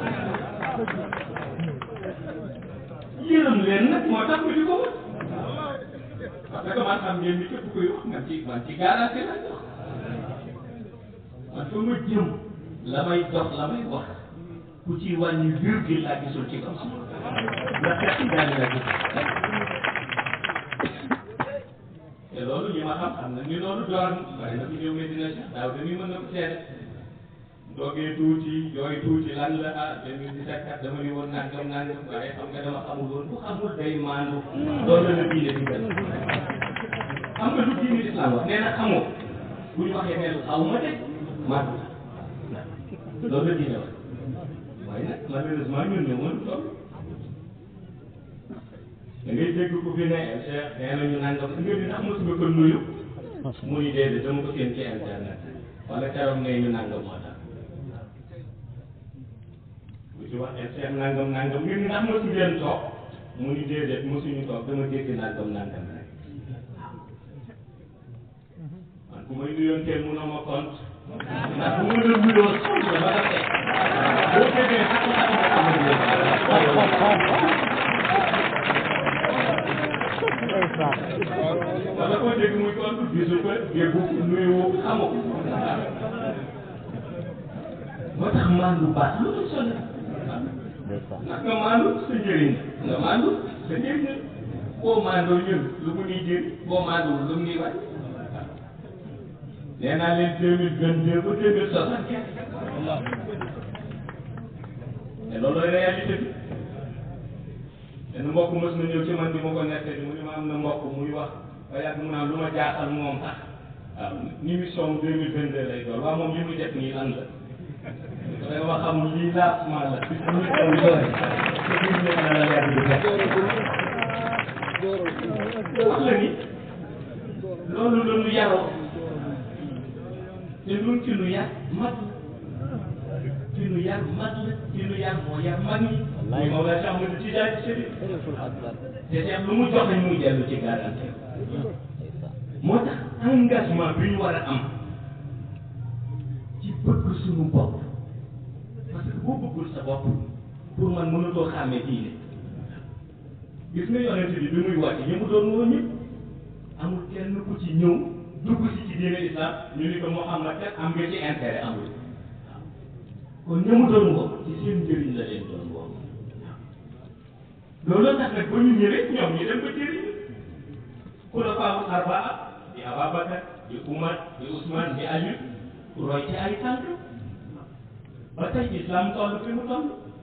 yërëm leen nag moo tax ñu di ko wax parce que man xam ngeen ni képp kuy wax man ci garanti la jox man fa ma jëm la may dox la may wax ku ci wàññi virgule laa gisul ci kaw si ndax fekk daal la gis te loolu ñi ma xam na ni loolu door bari na fi ñëw Medina Cheikh daaw dañuy mën na ko seede toogee tuuti yooyu tuuti lan la ah 2017 kat dama ni woon nangam waaye xam nga dama xamul woon ku xamul day maandu loolu la diine di gën xam nga lu diine islam wax nee na xamoo bu ñu waxee ne xaw ma de maandu la loolu la diine wax waaye nag malheureusement ñun ñoo mënu toog da ngay dégg ku fi ne Cheikh nee nañu nangam nga ni ndax mos nga ko nuyu mu ni déedéet dama ko seen ci internet wala keroog nee ñu nangam moo tax bu ci waxee Cheikh nangam nga ni ndax mosu ngeen toog mu ni déedéet mosuñu toog dama dégg nangam rek man ku may nuyoon teel munoo ma compte ndax bu ma la nuyoo soxla ba nga teg boo déggee wala koo dégg muy compte bisu ko déggu nuyu xamoo moo tax maandu baax lu mu sonn ndax nga maandu sa njëriñ nga maandu sa njëriñ boo maandoo ñun lu mu ñuy jëriñ boo maanduwul lu mu ñuy wàcc nee naa leen 2022 ba 2075 te loolu la réalité bi benn mbokk mos na ñëw ci man di ma ko nettali mu ni ma am na mbokk muy wax ba yàgg mu naan lu ma jaaxal moom sax waaw ni mission 2022 lay doon waaw moom li muy def nii lan la da nga xam lii lancement la bis bu ñu koy doore te gis ngeen na la leer bi def wax la ni loolu la ñu yaroo te ñun ci nu yar mag ci nu yar mag la ci nu yar moo yar mag ñi muy Mawlana Cheikh Ahmadou Tidiane Chérif te Cheikh lu mu joxe muy dellu ci garantie moo tax engagement bi ñu war a am ci bëgg suñu bopp parce que boo bëggul sa bopp pour man mënatoo xàmmee diine gis nga yonent bi bi muy wàcc ñi mu doon woo ñëpp amul kenn ku ci ñëw dugg ci diine islam ñu ni ko Muhammad kat am nga ci intérêt amul kon ñi mu doon woo ci seen njëriñ la leen doon woo loolu tax nag ba ñu ñëwee ñoom ñu dem ba jëriñ xulafaa arbaa di Ababakar di Umar di Ousmane di Ali roy ci ay tànk ba tey islam toll fi mu toll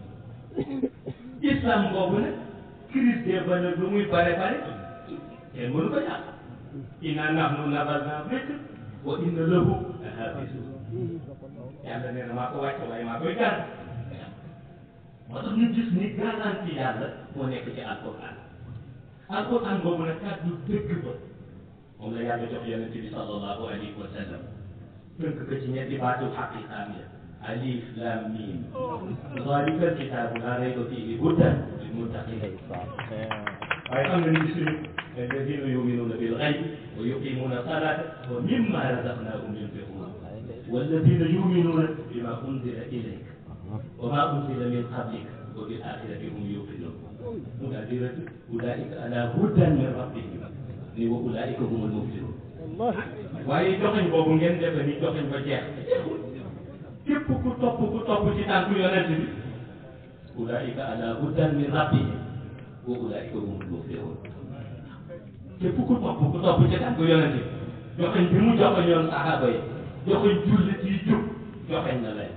islam boobu nag crise des valeurs lu muy bare kenn mënu ko yàq inna nahnu nazzalna dhikra wa inna lahu lahafizun yàlla nee na maa ko wàcce waaye maa koy gàll moo tax ñu gis ni garanti yàlla moo nekk ci alquran boobu nag kàddu dëgg ba moom la yàlla jox yonente bi sallallahu alayhi wa sallam tënk ko ci ñetti baatu xaqiqaam ya alif lam mim zalika alkitabu la rayba fihi hudan lil muttaqin waaye xam nga ni suñu alladina yuminuna bil ghayb wa yuqimuna salata wa mimma razaqnahum yunfiqun walladina yuminuna bima unzila ilayk wa ma unzila min qablik wa bil akhirati hum yuqinun mu daal di rëdd ulaika ala hudan min rabbihim ni wa ulaika humul muflihun waaye joxañ boobu ngeen defe ni joxañ ba jeex képp ku topp ci tànk yonent bi ulaika ala hudan min rabbihim wa ulaika humul muflihun képp ku topp ci tànk yonent bi joxañ bi mu joxañoon saxaaba yi joxañ jullit yi jub joxañ na leen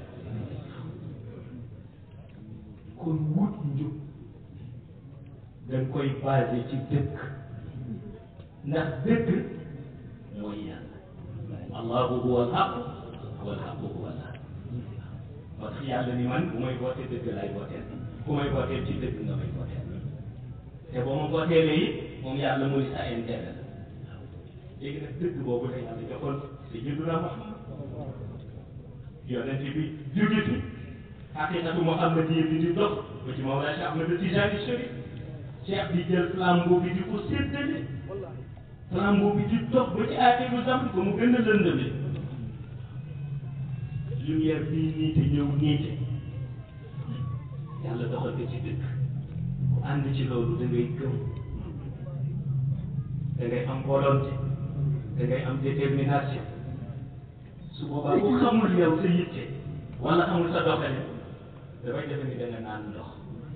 kon wut njub dañ koy basé ci dëkk ndax dëgg mooy yàlla allahu huwa alhaq walhaqu huwa allah moo tax yàlla ni man bu may voté dëgg lay voté ku may voté ci dëgg nga may voté te boo ma votélee it moom yàlla muy sa intérêt la léegi nag dëgg boobu la yàlla joxoon sayyiduna Muhammad yonent bi jóge fi xaqiqatu muhammadiyya bi di dox ba ci Mawlana Cheikh Ahmadou Tidiane Chérif Cheikh di jël flambeau bi di ko séddale flambeau bi di dox ba ci aaxiru zaman ba mu gën a lëndëme lumière bii niite ñëw niite yàlla doxal ko ci dëkk ku ànd ci loolu da ngay gëm da ngay am volonté da ngay am détermination su boobaa ku xamul yow sa yitte wala xamul sa doxalin dafay defe ni da nga naan ndox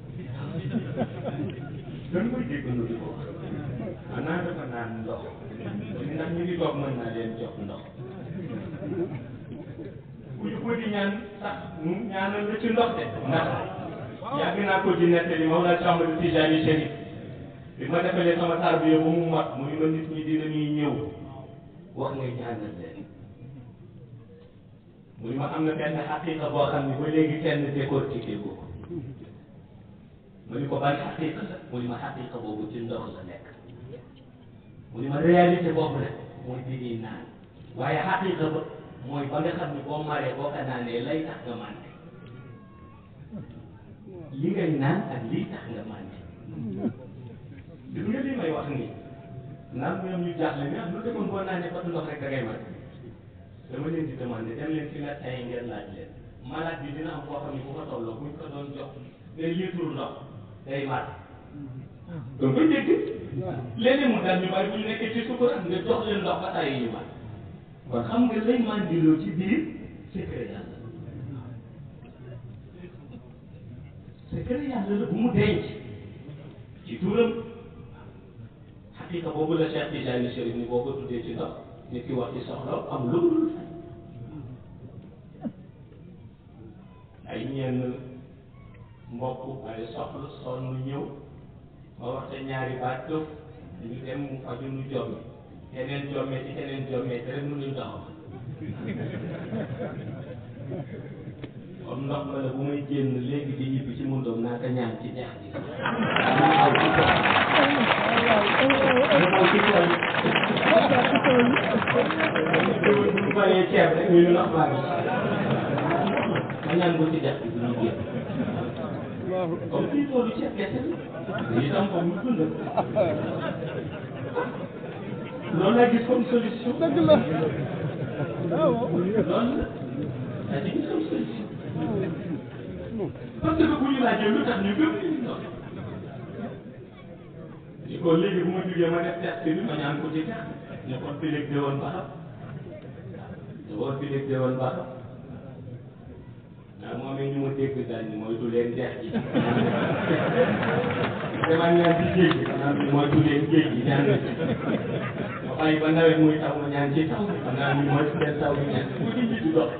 dañ koy dégg nu di ko wax maanaam dafa naan ndox ndax ñu ngi toog mën naa leen jox ndox bu ba di ñaan sax mu ñaanal la ci ndox de ndax yàgg naa ko di nettali Mawlana Cheikh Ahmadou Tijani Chérif bi ma defalee sama tarbiya ba mu mat mu ni ma nit ñi dinañuy ñëw wax ngay ñaanal leen mu ni ma am na benn xaqiqa boo xam ni ba léegi kenn décortiqué ko mu ni ko ban xaqiqa la mu ni ma xaqiqa boobu ci ndox la nekk mu ni ma réalité boobu nag mooy bi ñuy naan waaye xaqiqa ba mooy ba nga xam ni boo maree boo ko naanee lay tax nga màndi li ngay naan ak lii tax nga màndi gis nga li may wax nii naan ñoom ñu jaaxle ne am lu demoon boo naanee ba ndox rek da ngay màndi dama leen di demandé dem leen ci médecin yi ngeen laaj leen malade bi dina am koo xam ne bu ko tolloo buñ ko doon jox ngay liitul ndox day mat donc koy dégg léeg-léeg mu daal ñu bari bu ñu nekkee ci sukkur nga jox leen ndox ba tàyyi ñu mat kon xam nga lay mandiloo ci biir secret yàlla secret yàlla la bu mu denc ci turam xaqiqa boobu la Cheikh Tijani Chérif ni boo ko tuddee ci ndox nit ki wax ci soxla am lu dul ay ñenn mbokk ay soxla sonn ñëw ma wax te ñaari baat tëf ñu dem mu faju nu jommi keneen jomme ci keneen jomme te rek mënuñu taxaw comme ndox ma la bu may génn léegi di ñibbi ci mundoom naa ko ñaan ci ñax bi bu bëree ceeb rek ñu ndox baa ngi ma ñaan ko ci dex bi du ñu génn comme kii toolu ceeb kese la itam ko mu dund loolu laa gis comme solution dëgg la loolu la gis comme solution parce que bu ñu laajee lu tax ñu gëm ñu doon di ko léegi bu ma jógee ma def test bi ma ñaan ko ci tax ne kon fi léegi woon baaxam ne woon fi léegi woon baaxam waaw moom it ñu ma dégg daal ni moytu leen dex gi dama ñaan ci géej gi xanaa ni moytu leen géej gi ñaan na ci ma bàyyi ba nawet muy taw ma ñaan ci taw xanaa ni moytu leen taw bi ñaan bu ci ji dox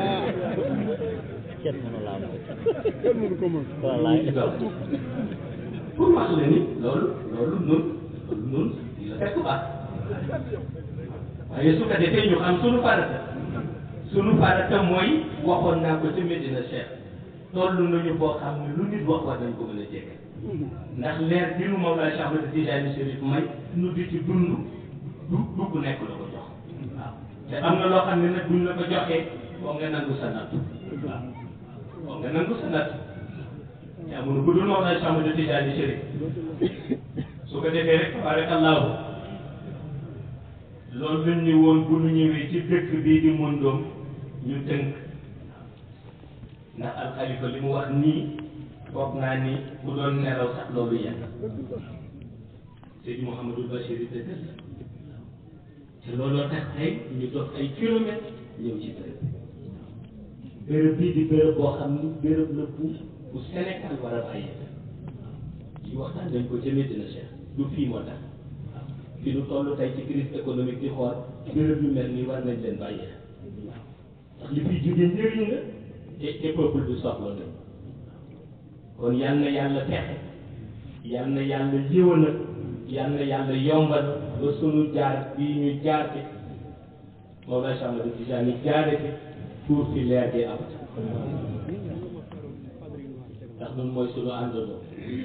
kenn mënu laa moom kenn mënu ko mën wallaay pour wax la ni loolu nun la fekk baax waaye su ko defee ñu xam sunu farata mooy waxoon naa ko ci Medina Cheikh tollu nañu boo xam ne lu nit wax war nañ ko mën a jege ndax leer bi nu Mawlana Cheikh Ahmadou Tijani Chérif may nu di ci dund du ku nekk la ko jox waaw te am na loo xam ne nag buñ la ko joxee boo nga nangu sa natt waaw boo nga nangu sa natt te amuñu ku dul Mawlana Cheikh Ahmadou Tijani Chérif su ko defee rek tabarakallahu loolu lañ ñu woon bu ñu ñëwee ci dëkk bii di Mondoom ñu tënk ndax alxalifa li mu wax nii foog naa ni bu doon nelaw sax loolu yàgg Seydi Mouhamadou Bachir yi dëgg la te looloo tax tey ñu dox ay kilomètres ñëw ci béréb bii di béréb boo xam ni béréb la bu Sénégal war a bàyyi ci waxtaan dañ ko jëmee dina Cheikh du fii moo tax fi nu toll tey ci crise économique di xool béréb yu mel nii war nañ leen bàyyee ndax li fiy jógee njëriñ la te peuple bi soxla nañ kon yal na yàlla fexe yal na yàlla yéwénal yal na yàlla yombal ba sunu jaar bii ñu jaar ci Mawlana Cheikh Ahmadou Tijani jaare fi tuur fi leer gi am ndax nun mooy sunu àndandoo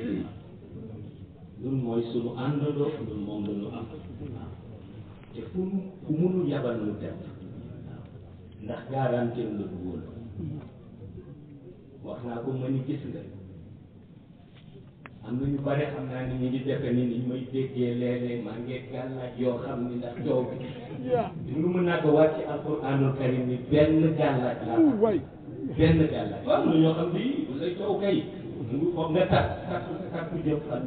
ñun mooy sunu àndandoo ñun moom la ñu am te fu munu yabal nu dem ndax garantie la du wóolu wax naa ko ma ni gis nga am na ñu bare xam naa ni ñu ngi defe ni ñu may déggee léeg-léeg maa ngi gàllaaj yoo xam ni ndax coow bi di nga mën naa ko wàcc ci alquranul karim ni benn gàllaaj laa benn gàllaaj waaw na ñoo xam ni bu lay coow kay foog nga takk jëm fan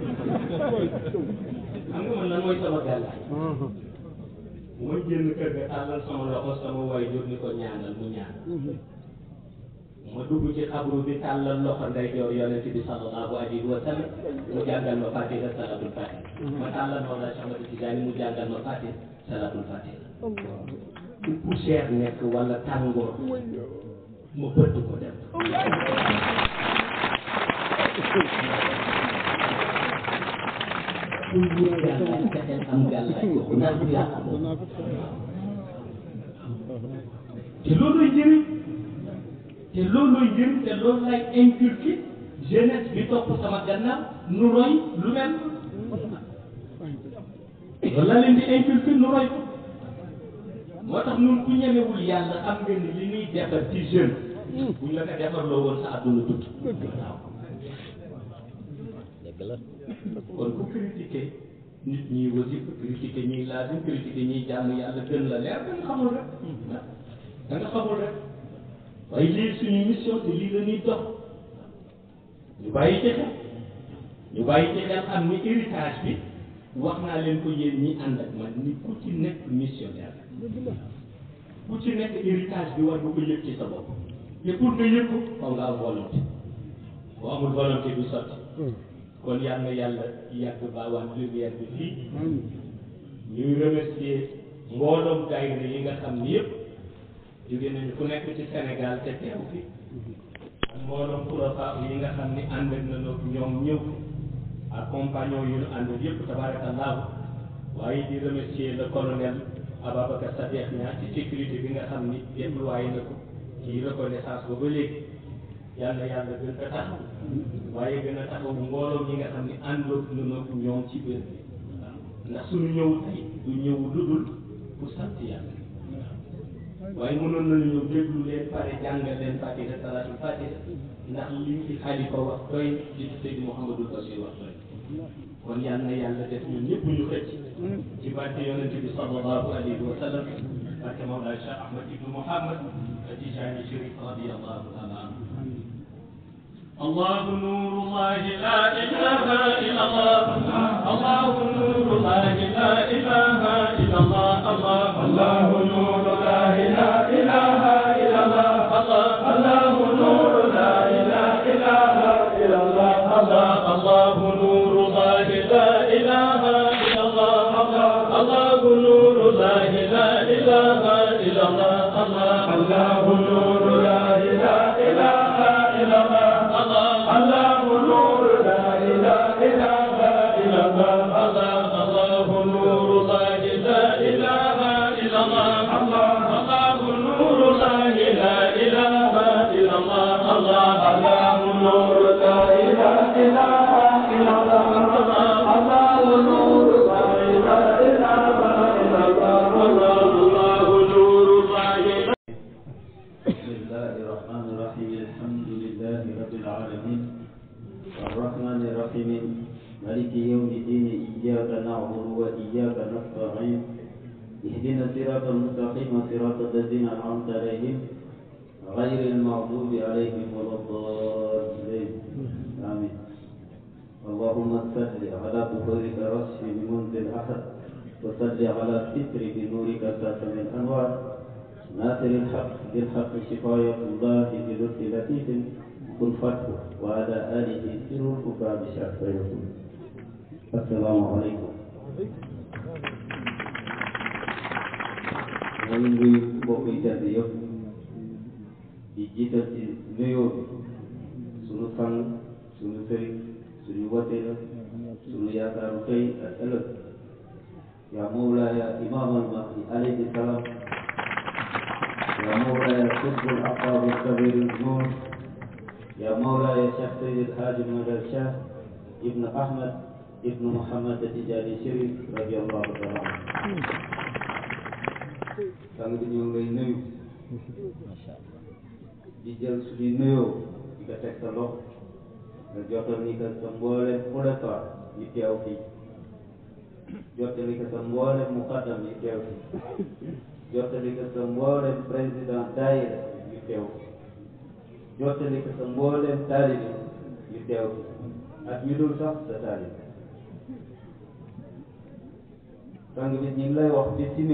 xam nga man lan mooy sama gàllaaj bu ma génn kër ga tàllal sama loxo sama waajur ni ko ñaanal mu ñaan ma dugg ci xabru bi tàllal loxo ndeyjoor yonent bi sallallahu alayhi wa sallam mu jàngal ma fatiha salatul fatiha ma tàllal Mawlana Cheikh Ahmadou Tijani mu jàngal ma fatiha salatul fatiha poussière nekk wala tàngoor ma bëtt ko dem kuy wut gàllaay fexeel am gàllaay boobu ndax du yàq te looluy njëriñ te looluy njëriñ te loolu lay inculqué jeunesse bi topp sama gannaaw nu roy lu mel loolu la leen di inculqué nu roy ko moo tax ñun ku ñemewul yàlla xam nga ni li ñuy defar ci jeune buñ la ko defarloo woon sa àdduna tudd waaw dëgg la kon ku critiqué nit ñi aussi ku critiqué ñiy laajum critiqué ñiy jàmm yàlla gën la leer da nga xamul rek da nga xamul rek waaye lii suñu mission te lii la ñuy dox ñu bàyyi ci xel ñu bàyyi ci xel xam ni héritage bi wax naa leen ko yéen ñi ànd ak man ni ku ci nekk missionnaire ku ci nekk héritage bi war nga ko yëg ci sa bopp te pour nga yëg ko foog nga am volonté boo amul volonté du sotti kon yal na yàlla yàgg baawaan lumière bi fii ñuy remercier mbooloom daayira yi nga xam ni yëpp jóge nañu ku nekk ci Sénégal te teew fi ak mbooloom xulafa yi nga xam ni ànd nañu ñoom ñëw accompagnant yu ñu ànd yëpp tabarakallahu waaye di remercier le colonel Ababacar Sadikh Niang ci sécurité bi nga xam ni déployé na ko ci reconnaissance ba léegi yàlla yàlla gën ko taxaw waaye gën a taxaw mbooloo ñi nga xam ni àndoon nañu ñoom ci biir bi waaw ndax suñu ñëw tey du ñëw lu dul pour sant yàlla waaye mënoon nañu ñëw déglu leen pare jàngal leen Fatiha salaatul Fatiha ndax liñ ci xalifa wax doy li ci Seydi Mouhamadou Bachir wax doy kon yal na yàlla def ñun ñëpp ñu xëcc ci barke yonent bi sallallahu alayhi wa sallam barke Mawlana Cheikh Ahmad ibn Mouhamad Tijani Chérif radiyallahu taala anhu الله نور الله لا إله إلا الله الله نور الله لا إله إلا الله الله نور الله لا إله إلا الله الله نور لا إله إلا الله الله نور الله لا إله إلا الله الله نور الله لا إله إلا الله الله نور لا إله إلا الله الله نور لا إله إلا الله الله نور لا إله إلا الله الله نور لا إله إلا الله الله نور لا إله إلا الله الله نور لا إله إلا الله الله نور لا إله. بسم الله الرحمن الرحيم الحمد لله رب العالمين الرحمن الرحيم مالك يوم الدين إياك نعبد وإياك نستعين اهدنا الصراط المستقيم صراط الذين أنعمت عليهم غير المغضوب عليهم ولا الضالين آمين اللهم صل على بخارك رشف بمنزل أحد وصل على ستر بنورك ساتم الأنوار ناصر الحق بالحق شفاية الله بلطف لطيف كن فتح وعلى آله سر الكفى بشرف يكون السلام عليكم ñu ngi nuyu mbokk yi tedd yëpp di jiital ci nuyoo bi sunu sang sunu sëriñ sunu wasila sunu yaakaaru tey ak ëllëg yaa mawlaaya imaamal mahdi alayhi salaam yaa mawlaaya qutbul aqtaab kabir nuur yaa mawlaaya Cheikh Seydi El Hadji Madar Cheikh ibn Ahmad ibn Muhammad Tijani Chérif radiyallahu taala sang bi ñoo ngay nuyu di jël suñu nuyoo di ko teg sa loxo nga jotal ni ko sa mboolem xulafa yi teew fii jottali ko sa mboolem muqaddam yi teew fii jottali ko sa mboolem président daayira yu teew fii jottali ko sa mboolem taalibe yu teew fii ak ñu dul sax sa taalibe sang bi ñu ngi lay wax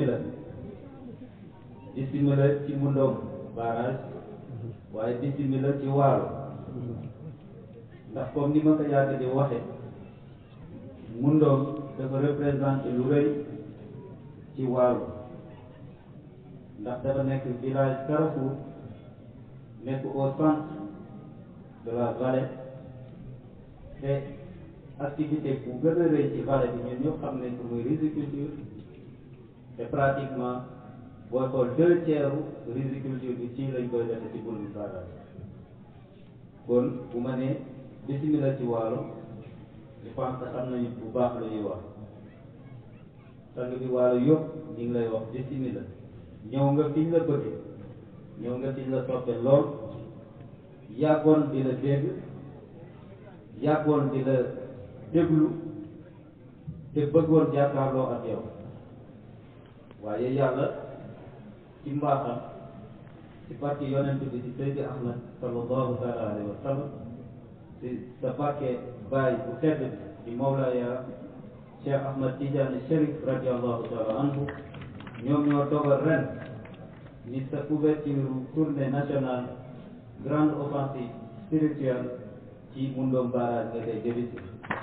bisimila ci Mbundom barrage waaye bisimila ci Waalo ndax comme ni ma ko yàgg di waxe Mbundom dafa représenté lu rëy ci Waalo ndax dafa nekk village carrefour nekk au centre de la vallée te activité bu gën a rëy ci vallée bi ñun ñëpp xam nañ ko muy riziculture te pratiquement booy xool 2/3 riziculture bi ci lañ koy defe ci bul bi Saadaan kon bu ma nee bismillah ci Waalo je pense que xam nañu bu baax la ñuy wax sang bi Waalo yëpp ñu ngi lay wax bismillah ñëw nga fiñ la bëgg ñëw nga fiñ la soppe lool yàggoon di la dégg yàggoon di la déglu te bëggoon jàkkaarloo ak yow waaye yàlla ci mbaaxam ci barke yonent bi ci Seydi Ahmad sallallahu taala alayhi wa sallam ci sa barke baay bu tedd di Mawlaaya Cheikh Ahmad Tidiane Chérif radiallahu taala anhu ñoom ñoo dogal ren ni sa couverture tournée nationale grande offensive spirituelle ci Mundom Barrage nga koy débuté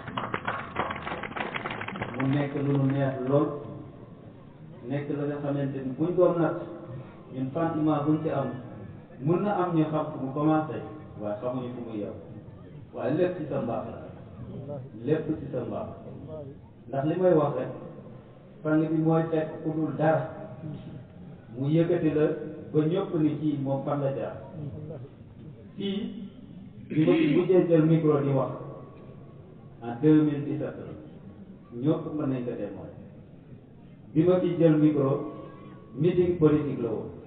mu nekk lu nu neex lool nekk la nga xamante ni buñ doon nag ñun sentiment buñ ci am mun na am ñu xam fu mu commencé waaye xamuñu fu mu yow waaye lépp ci sa mbaax la lépp ci sa mbaax ndax li may wax rek sang bi mooy fekk ku dul dara mu yëkkati la ba ñëpp ni kii moom fan la jaar fii bi ma fi mujjee jël micro di wax en 2017 la ñëpp mën nañ ko témoin bi ma fi jël micro meeting politique la woon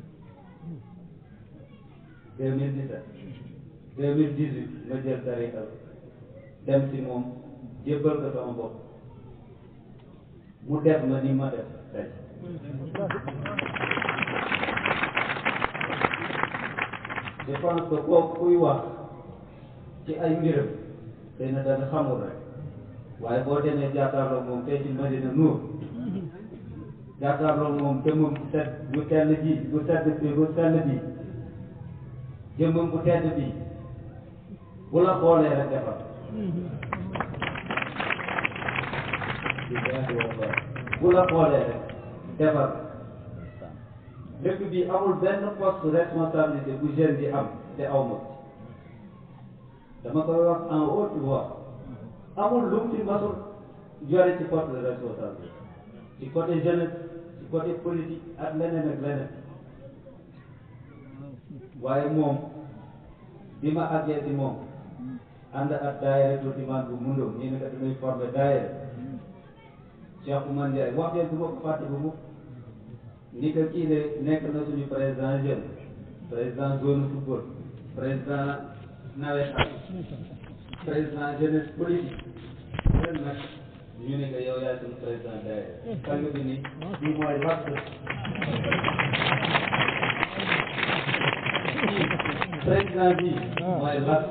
2017 2018 ma jël tariqa dem ci moom jébbal ko sama bopp mu def ma ni ma def tey je pense que kooku kuy wax ci ay mbiram xëy na danga xamul rek waaye boo demee jàkkaarloo moom tey ci Madina Nuur jàkkaarloo moom jëmmam bu tedd bu tedd bi bu tedd bi bu tedd bi jëmmam bu tedd bi bu la xoolee rek defar bu la xoolee rek defar dëkk bi amul benn poste responsabilité bu jeune di am te aw ma dama koy wax en haute voix amul lu mu fi masul yore ci poste de responsabilité ci côté jeunesse ci côté politique ak leneen ak leneen waaye moom bi ma àggee ci moom ànd ak daayira Toutiman bu Mundum nii nga damay formé daayira Cheikh Oumar Ndiaye wax dëgg du ma ko fàtte bu mukk ni que kii de nekk na suñu président jeune président zone football président nawetaan président jeunesse politique ren nag ñu ne que yow yaay suñu président daayira sang bi ni bii mooy last président bi mooy last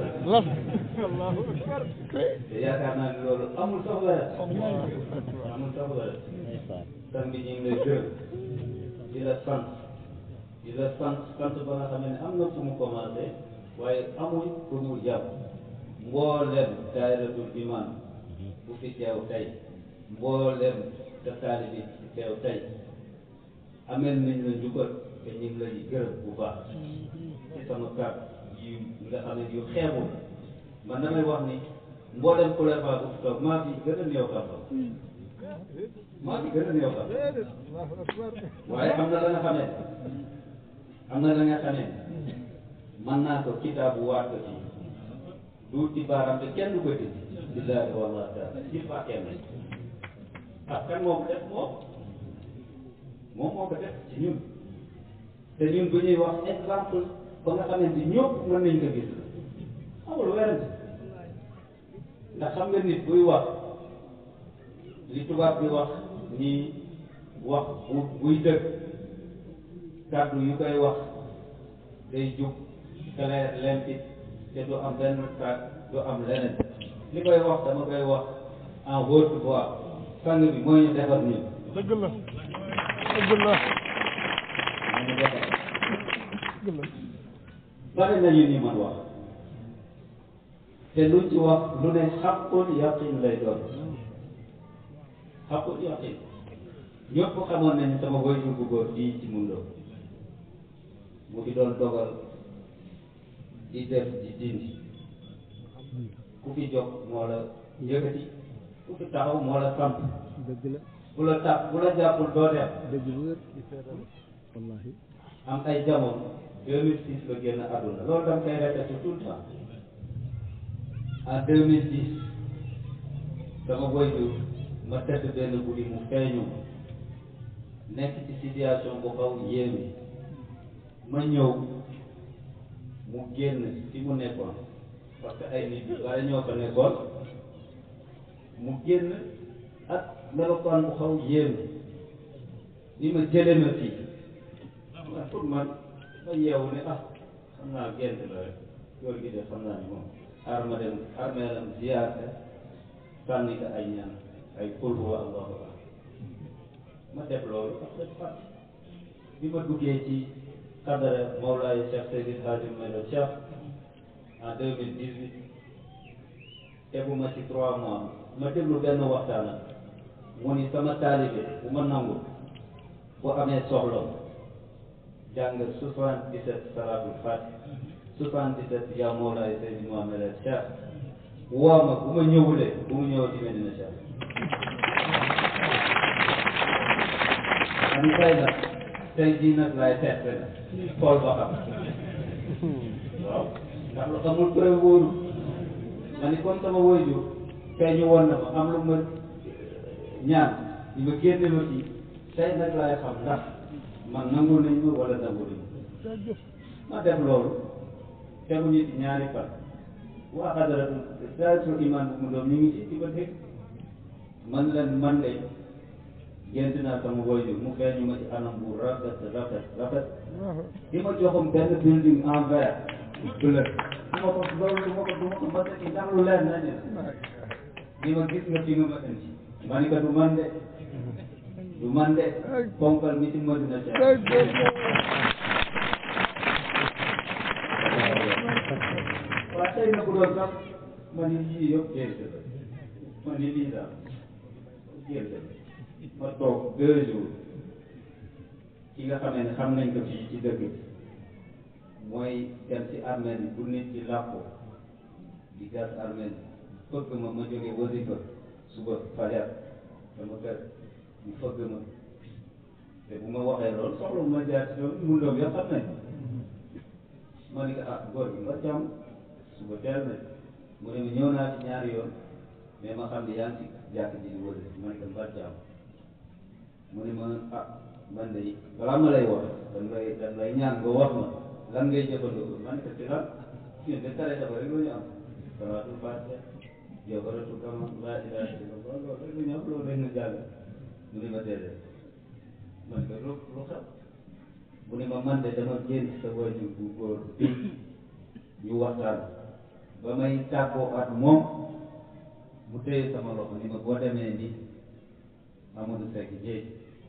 te yaakaar naa ni loolu amul soxla amul soxla sang bi ñu ngi lay gërëm di la sant sant ba nga xam ne am na fu mu commencé waaye amuñ fu mu jàpp mboolem daayiratul iman bu fi teew tey mboolem sa taalibe bi fi teew tey amel nañ la njukkal te ñu ngi lay gërëm bu baax ci sama kàddu yu nga xam ne yu xeebul man damay wax ni mboolem ku la faa bu fi toog maa fi gën a néew xam-xam maa fi gën a néew xam waaye am na la nga xamee mën naa ko kitaabu waat ko ci duut ci baaraam te kenn du ko dégg billaahi wallaahi taala ci fàkkee nañ ak kan moo ko def moom moo ko def ci ñun te ñun bu ñuy wax exemple ba nga xamante ni ñëpp mën nañ ko gis amul werante ndax xam nga nit buy wax li tubaab bi wax ni wax buy dëgg kàddu yu koy wax day jub clair limpide te du am benn trac du am leneen li koy wax dama koy wax en haute voix sang bi moo ñu defar ñun. dëgg la dëgg la. moo ñu defar. dëgg la. bari nañu ni man wax te luñ ci wax lu ne xaqul yaqin lay doon xaqul yaqin ñëpp xamoon nañu sama waajur bu góor bii ci Mundum mu ngi doon dogal di def di dindi ku fi jóg moo la yëkkati ku fi taxaw moo la samp bu la jàppul doo dem am ay jamono 2006 la génn àdduna loolu dama koy répété tout le temps en 2010 sama waajur ma tëdd benn guddi mu feeñu nekk ci situation bu xaw yéeme ma ñëw mu génn fi mu nekkoon parce que ay nit yu bari ñoo fa nekkoon mu génn ak melokaan bu xaw yéeme ni ma jëlee ma fii man pour man ma yeewu ne xam naa gént la rek góor gi de xam naa ni moom xaar ma dem armeelam ziyaare sànni ko ay ñaan ay qul huwa allahu ahad ma def loolu après fàtt bi ma duggee ci xadara Mawlaay Cheikh Seydi Hadji Malick Cheikh en 2018 tegu ma ci 3 mois ma déglu benn waxtaan mu ni sama taalibe bu ma nangu bu amee soxla jàng 77 salaatul faatih 77 yaa Mawlaay Seydi Malick Cheikh woo ma bu ma ñëwulee bu mu ñëw ci Medina Cheikh man tey nag tey jii nag laay testé na xool ba xam waaw ndax lu amul preuve wóoru ma ni comme sama waajur tey ñu woon na ma am lu ma ñaan ñu ma génne ma fii tey nag laay xam ndax man nangu nañ ma wala nangu nañ ma def loolu tegu ñu ci ñaari fan waa xadaratu daal iman bu mu doom ñu ngi ci di ko dégg man leen man de gént naa sama waajur mu feeñu ma ci anam bu rafet di ma joxum benn building en verre bleu du ma ko mën a ci ndax lu leer na ne di ma gis nga fi nga ma indi ma ni ko du man de ponkal mi ci Madina Cheikh waaw tey na bu doon sax ma ni yii yëpp gént la ma ni lii daal gént la ma toog 2 jours ki nga xamee ne xam nañ ko fii ci dëkk bi mooy dem ci armée bi bu nit ci làppoo di gas armée bi fëgg ma jógee wasifa suba fajar sama kër mu fëgg ma te bu ma waxee loolu soxla ma jaar ci loolu mun doom yëpp xam nañ ma ni ko góor gi nga jàmm suba teel na mu ne ma ñëw naa ci ñaari yoon mais ma xam ne yaa ngi ci jàkk ji di wëri ma ni ko nga jàmm mu ne ma man de balaa ma lay wax dañ lay ñaan nga wax ma lan ngay jëfandikoo man ko ci lan ñun de tare dafa rek la ñu am salaatul faatiha jawharatul kamal laa ilaaha illallah loolu rek la ñu am loolu rek nga jàng mu ne ma déedéet man ko lu xew mu ne ma man de dama génn sa waajur bu góor bi ñu waxtaan ba may tàggoo at moom mu téye sama loxo ni ma boo demee ni Amadou Seck Dieye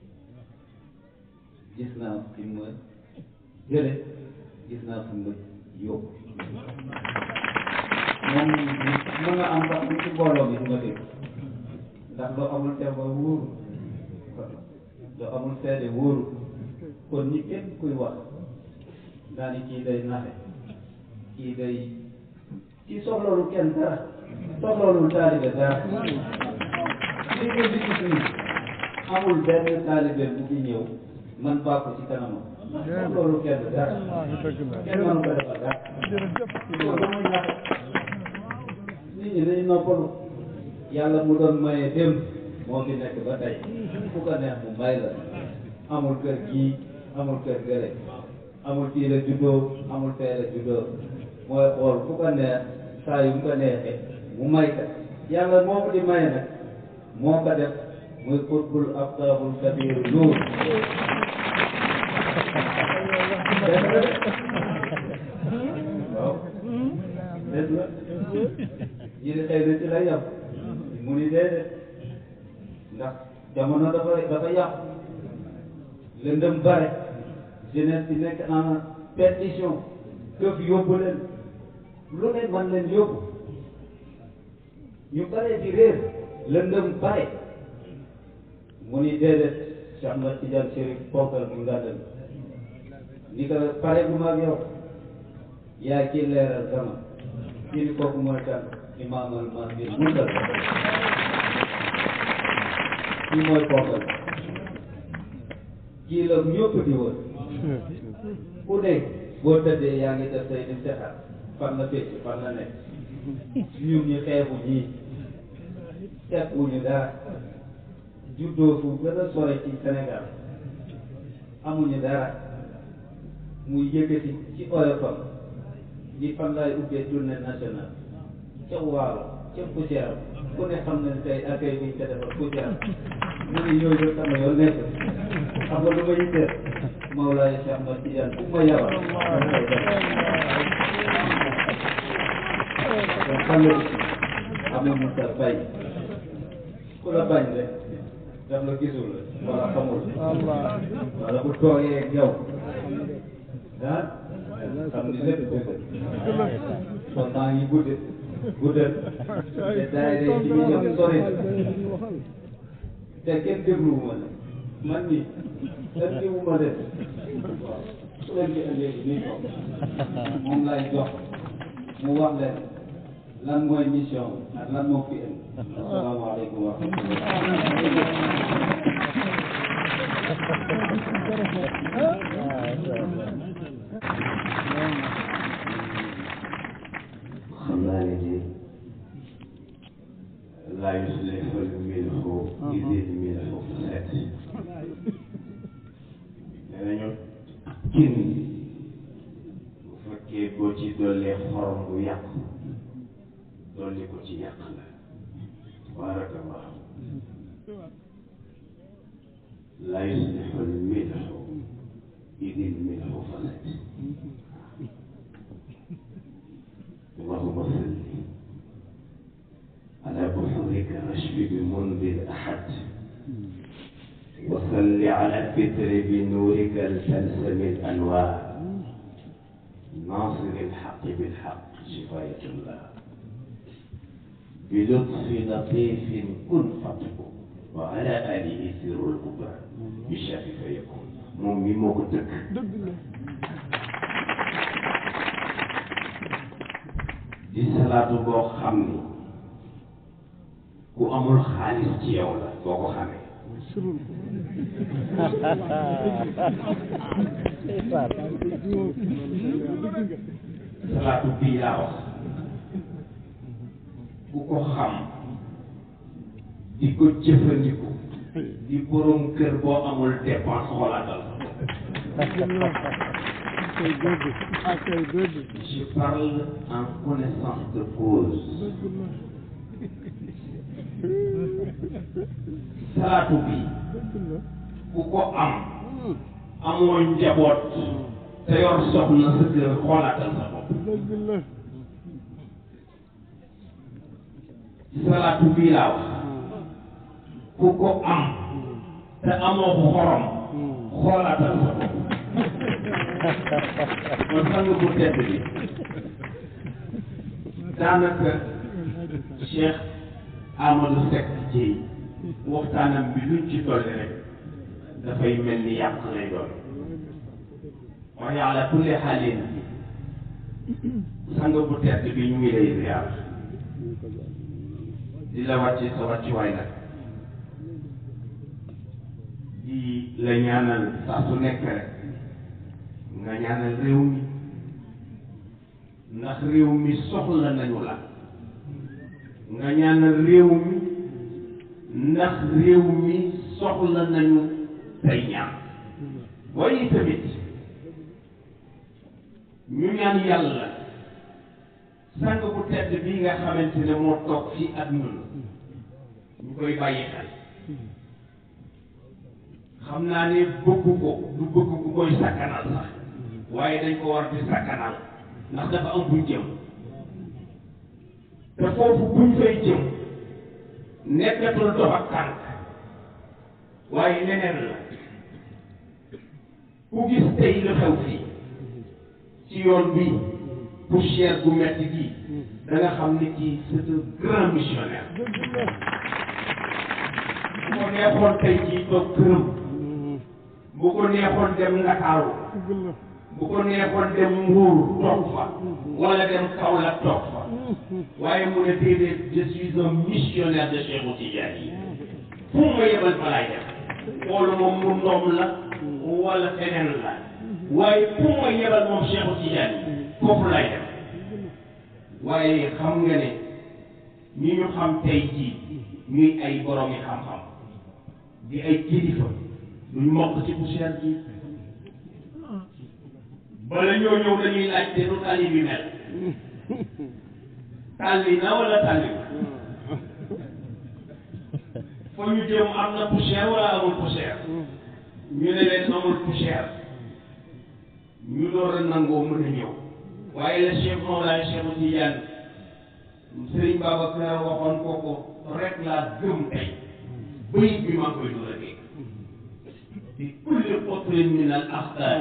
gis naa fi ma jële gis naa fi ma yóbbu moom mën nga am sax ci mbooloo bi du ma dégg ndax loo amul teew ba wóoru loo amul seede wóoru kon ñi kenn kuy wax naa ni kii day naxe kii day kii soxloolu kenn dara soxloolu taalibe dara li nga gis ni amul benn taalibe bu fi ñëw man bàkku ci kanamam soxloolu kenn dara kenn mënu ko defal dara nit ñi dañu noppalu yàlla mu doon maye démb moo fi nekk ba tey fu ko neex mu may la amul kër gii amul kër gële amul fii la juddoo amul fee la juddoo mooy xool fu ko neex saa yu mu ko neexee mu may ka yàlla moo ko di maye nag moo ko def muy qutbul aftaahul kabiru nuur waaw dégg la yéen xëy na ci lay yam mu ni déedéet ndax jamono dafa yàqu lëndëm bare jeunesse bi nekk en perdition këf yóbbu leen lu ne man leen yóbbu ñu bare di réer lëndëm bare mu ni déedéet Cheikh Ahmad Tidiane Chérif ponkal bu ngàndal ni ko pare bu mag yow yaa ci leeral sama kii ni kooku mooy kan imaamal masjid Mundal kii mooy kookal kii la ñëpp di wër ku ne boo tëddee yaa ngi def say di seexal fan la fécc fan la nekk ñun ñu xeebu ñii tekkuñu dara juddoo fu gën a sore ci Sénégal amuñu dara muy yëkkati ci oyofam di fan laay ubbee tournée nationale ca waalo ca poussière ku ne xam ne tey accueil biñ ca defar poussière mu ne yooyu yëpp sama yoon nekk xam nga lu ma yitteel Mawlaay Cheikh Ahmad Tidiane fu ma yabal kon xam nga amul mu sa bay ku la bañ rek daf la gisul wala xamul wala bu toogee ak yow ah xam ni lépp dëgg kon maa ngi guddal te daay day ci ñu jëm sori te kenn dégluwuma la man ni kenn diwuma de su leen di andee nii ko moom lay jox mu wax leen lan mooy mission ak lan moo fi indi asalaamaaleykum wa xam naa ne ni laa yuslihu l-milhu idil milhu fasad nee nañu cin bu fekkee boo ci dollee xorom bu yàq dolli ko ci yàq la barakallah laa yuslihu l-milhu idil milhu fasad اللهم صل على بحرك رشف بمنذر أحد وصل على الفطر بنورك التلسم الأنوار ناصر الحق بالحق شفاية الله بلطف لطيف كن فطب وعلى آله سر الكبرى بالشافي فيكون مؤمن مقتك di salaatu boo xam ni ku amul xaalis ci yow la boo ko xamee salaatu bii laa wax ku ko xam di ko jëfandiku di borom kër boo amul dépense xoolaatal je parle en connaissance de cause salaatu bi ku ko am amoo njaboot te yor soxna sa kër xoolaatal sa bopp salaatu bii laa wax ku ko am te amoo xorom xoolaatal sa bopp man sang bu tedd bi daanaka Cheikh Amadou Seck Dieye waxtaanam bi luñ ci dolli rek dafay mel ni yàq lay doon waaye ala kulli xaalin sang bu tedd bi ñu ngi lay ziar di la wàcce sa wàccuwaay nag di la ñaanal saa su nekk rek nga ñaanal réew mi ndax réew mi soxla nañu la nga ñaanal réew mi ndax réew mi soxla nañu tey ñaan waaye tamit ñu ñaan yàlla sang bu tedd bii nga xamante ne moo toog fii ak ñun ñu koy bàyyi xel xam naa ne bëgg ko du bëgg ku koy sakkanal sax waaye dañ ko war di sakkanal ndax dafa am buñ jëm te foofu buñ fay jëm nekkatul dox ak tànk waaye leneen la ku gis tey lu xew fii ci yoon bi poussière gu metti gi da nga xam ni kii c'est un grand missionnaire bu ko neexoon tey jii toog këram bu ko neexoon dem Ndakaaru bu ko neexoon dem Mbuur toog fa wala dem Kaolack toog fa waaye mu ne déedéet je suis un missionnaire de Cheikh Tidiane yi fu ma yebal fa laay dem xoolu moom mu ndoom la wala feneen la waaye fu ma yebal moom Cheikh Tidiane yi foofu laay dem waaye xam nga ne ñi ñu xam tey jii ñuy ay borom yi xam-xam di ay kilifa duñ mokk ci poussière ji bala ñoo ñëw dañuy laajte nu tali bi mel tàlli na wala tàlli fa ñu jëm am na poussière wala amul poussière ñu ne leen amul poussière ñu door a nangoo mën a ñëw waaye la Cheikh Mawlaay Cheikh Tidiane Serigne Babacar waxoon kooku rek laa gëm tey bëy bi maa koy door a dégg di kulli qutrin min al axtaar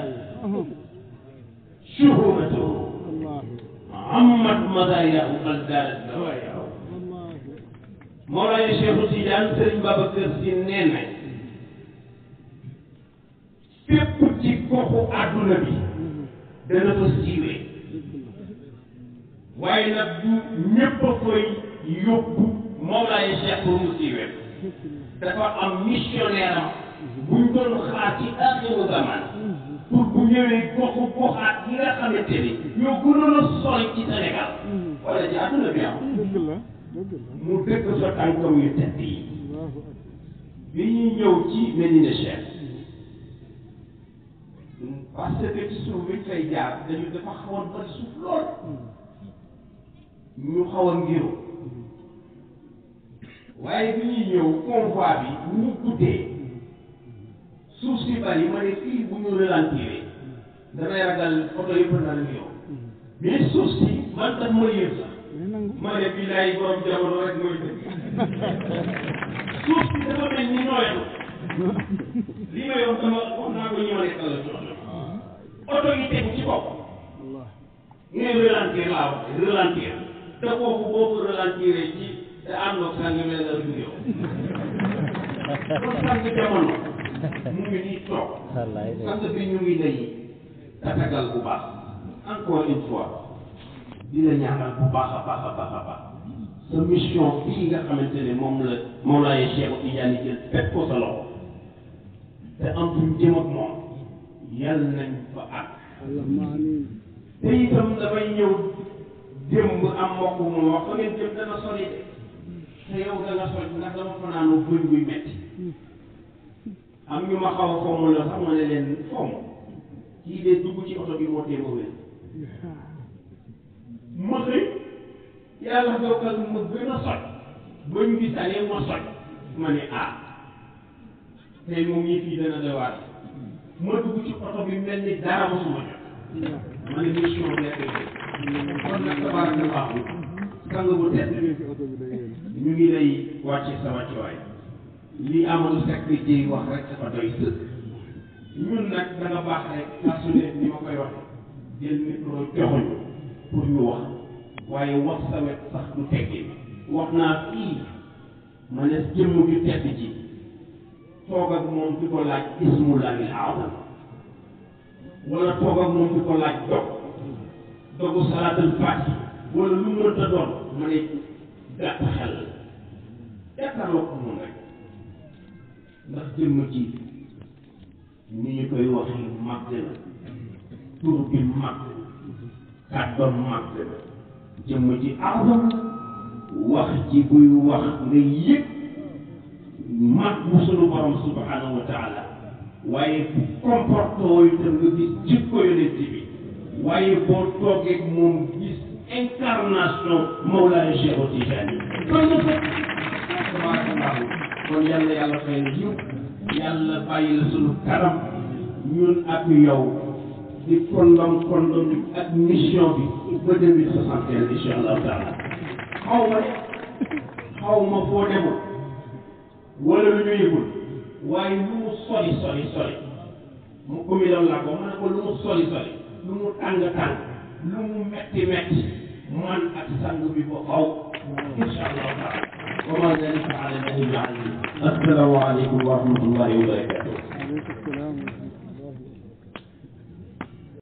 shuhuratu ammat madaayahu qad zaalat zawaayahu Mawlaay Cheikh Tidiane Serigne Babacar si nee na fépp ci goxu àdduna bi dana fa siiwee waaye nag du ñëpp a koy yóbbu Mawlaay Cheikh pour mu siiwee dafa am missionnaire am buñ doon xaar ci axiru zaman pour bu ñëwee goxu goxaat yi nga xamante ni ñoo gënoon a sori ci Sénégal wala ci àdduna bi am mu dëkk sa tànkam yu tedd yi bi ñuy ñëw ci Médina Cheikh parce que ci suuf bi fay jaar dañu dafa xawoon bari suuf lool ñu xaw a ngiru waaye bi ñuy ñëw convoi bi ñu guddee suuf si bari ma ne fii bu ñu ralentir damay ragal oto yëpp na la ñëw mais suuf si man daf ma yéem sax ma ne bii laay borom jamono rek mooy dëgg suuf si dafa mel ni nooyatu li may wax dama wax naa ko ñëw nekkal la oto yi tegu ci bopp ngay ralentir laa wax ralentir te kooku boo ko ralentir ci te àndoog sang mel na du yow kon sang jamono mu ngi nii toog sang bi ñu ngi lay tatagal bu baax encore une fois di la ñaanal bu baax a baax a baax a baax sa mission fii nga xamante ne moom la Mawlaay Cheikh Tidiane jël fekk ko sa loxo te am fu ñu jëm ak moom yàlla nañ fa àgg te itam damay ñëw démb am mbokk mu wax fa ngeen jëm dana sori de te yow dana sori ndax dama fa naanoo bëñ buy metti am ñu ma xaw a fomm la sax ma ne leen fomm kii de dugg ci oto bi moo tee ma wér ma xëy yàlla dogal ma gën a soj bëñ bi salee ma soj ma ne tey moom ñi fii dana dewaat ma dugg ci oto bi mel ni dara mosuma jot ma ne mission nekk kon nag tabaraka baaxu sang bu tedd ñu ngi lay wàcce sa wàccuwaay li Amadou Seck Dieye wax rek dafa doy sëkk ñun nag da nga baax rek saa su ne ni ma koy waxe jël micro joxuñu pour ñu wax waaye wax sa wet sax du teggin wax naa fii ma ne jëmm ju tedd ji toog ak moom di ko laaj ismullahi al-azam wala toog ak moom di ko laaj dogu salaatul faatiha wala lu mënta doon ma ne gàtt xel jàkkaarloo ko moom rek ndax jëmm ji ni ñu koy waxee màgg na tur bi màgg kàddoon màgg na jëmm ji azam wax ji buy wax nga yëg mag bu sunu borom subhanahu wa taala waaye bu comporté woo itam nga gis jikko yonent bi waaye boo toogee moom gis incarnation Mawlaay Cheikh Tidiane kon nga fekk tabarakallahu kon yàlla yàlla fay na yiw yàlla bàyyi la sunu kanam ñun ak yow di kondom ak mission bi ba 2061 incha allahu taala xaw ma foo demul wala lu ñu yëgul waaye lu mu sori mu umi loolu laa ko ma ne ko lu mu sori lu mu tàng lu mu metti man ak sang bi ba xaw incha allahu taala wa ma dalika ala llahi bi aziz. assalaamu aleykum wa rahmatullahi wa barakatuh.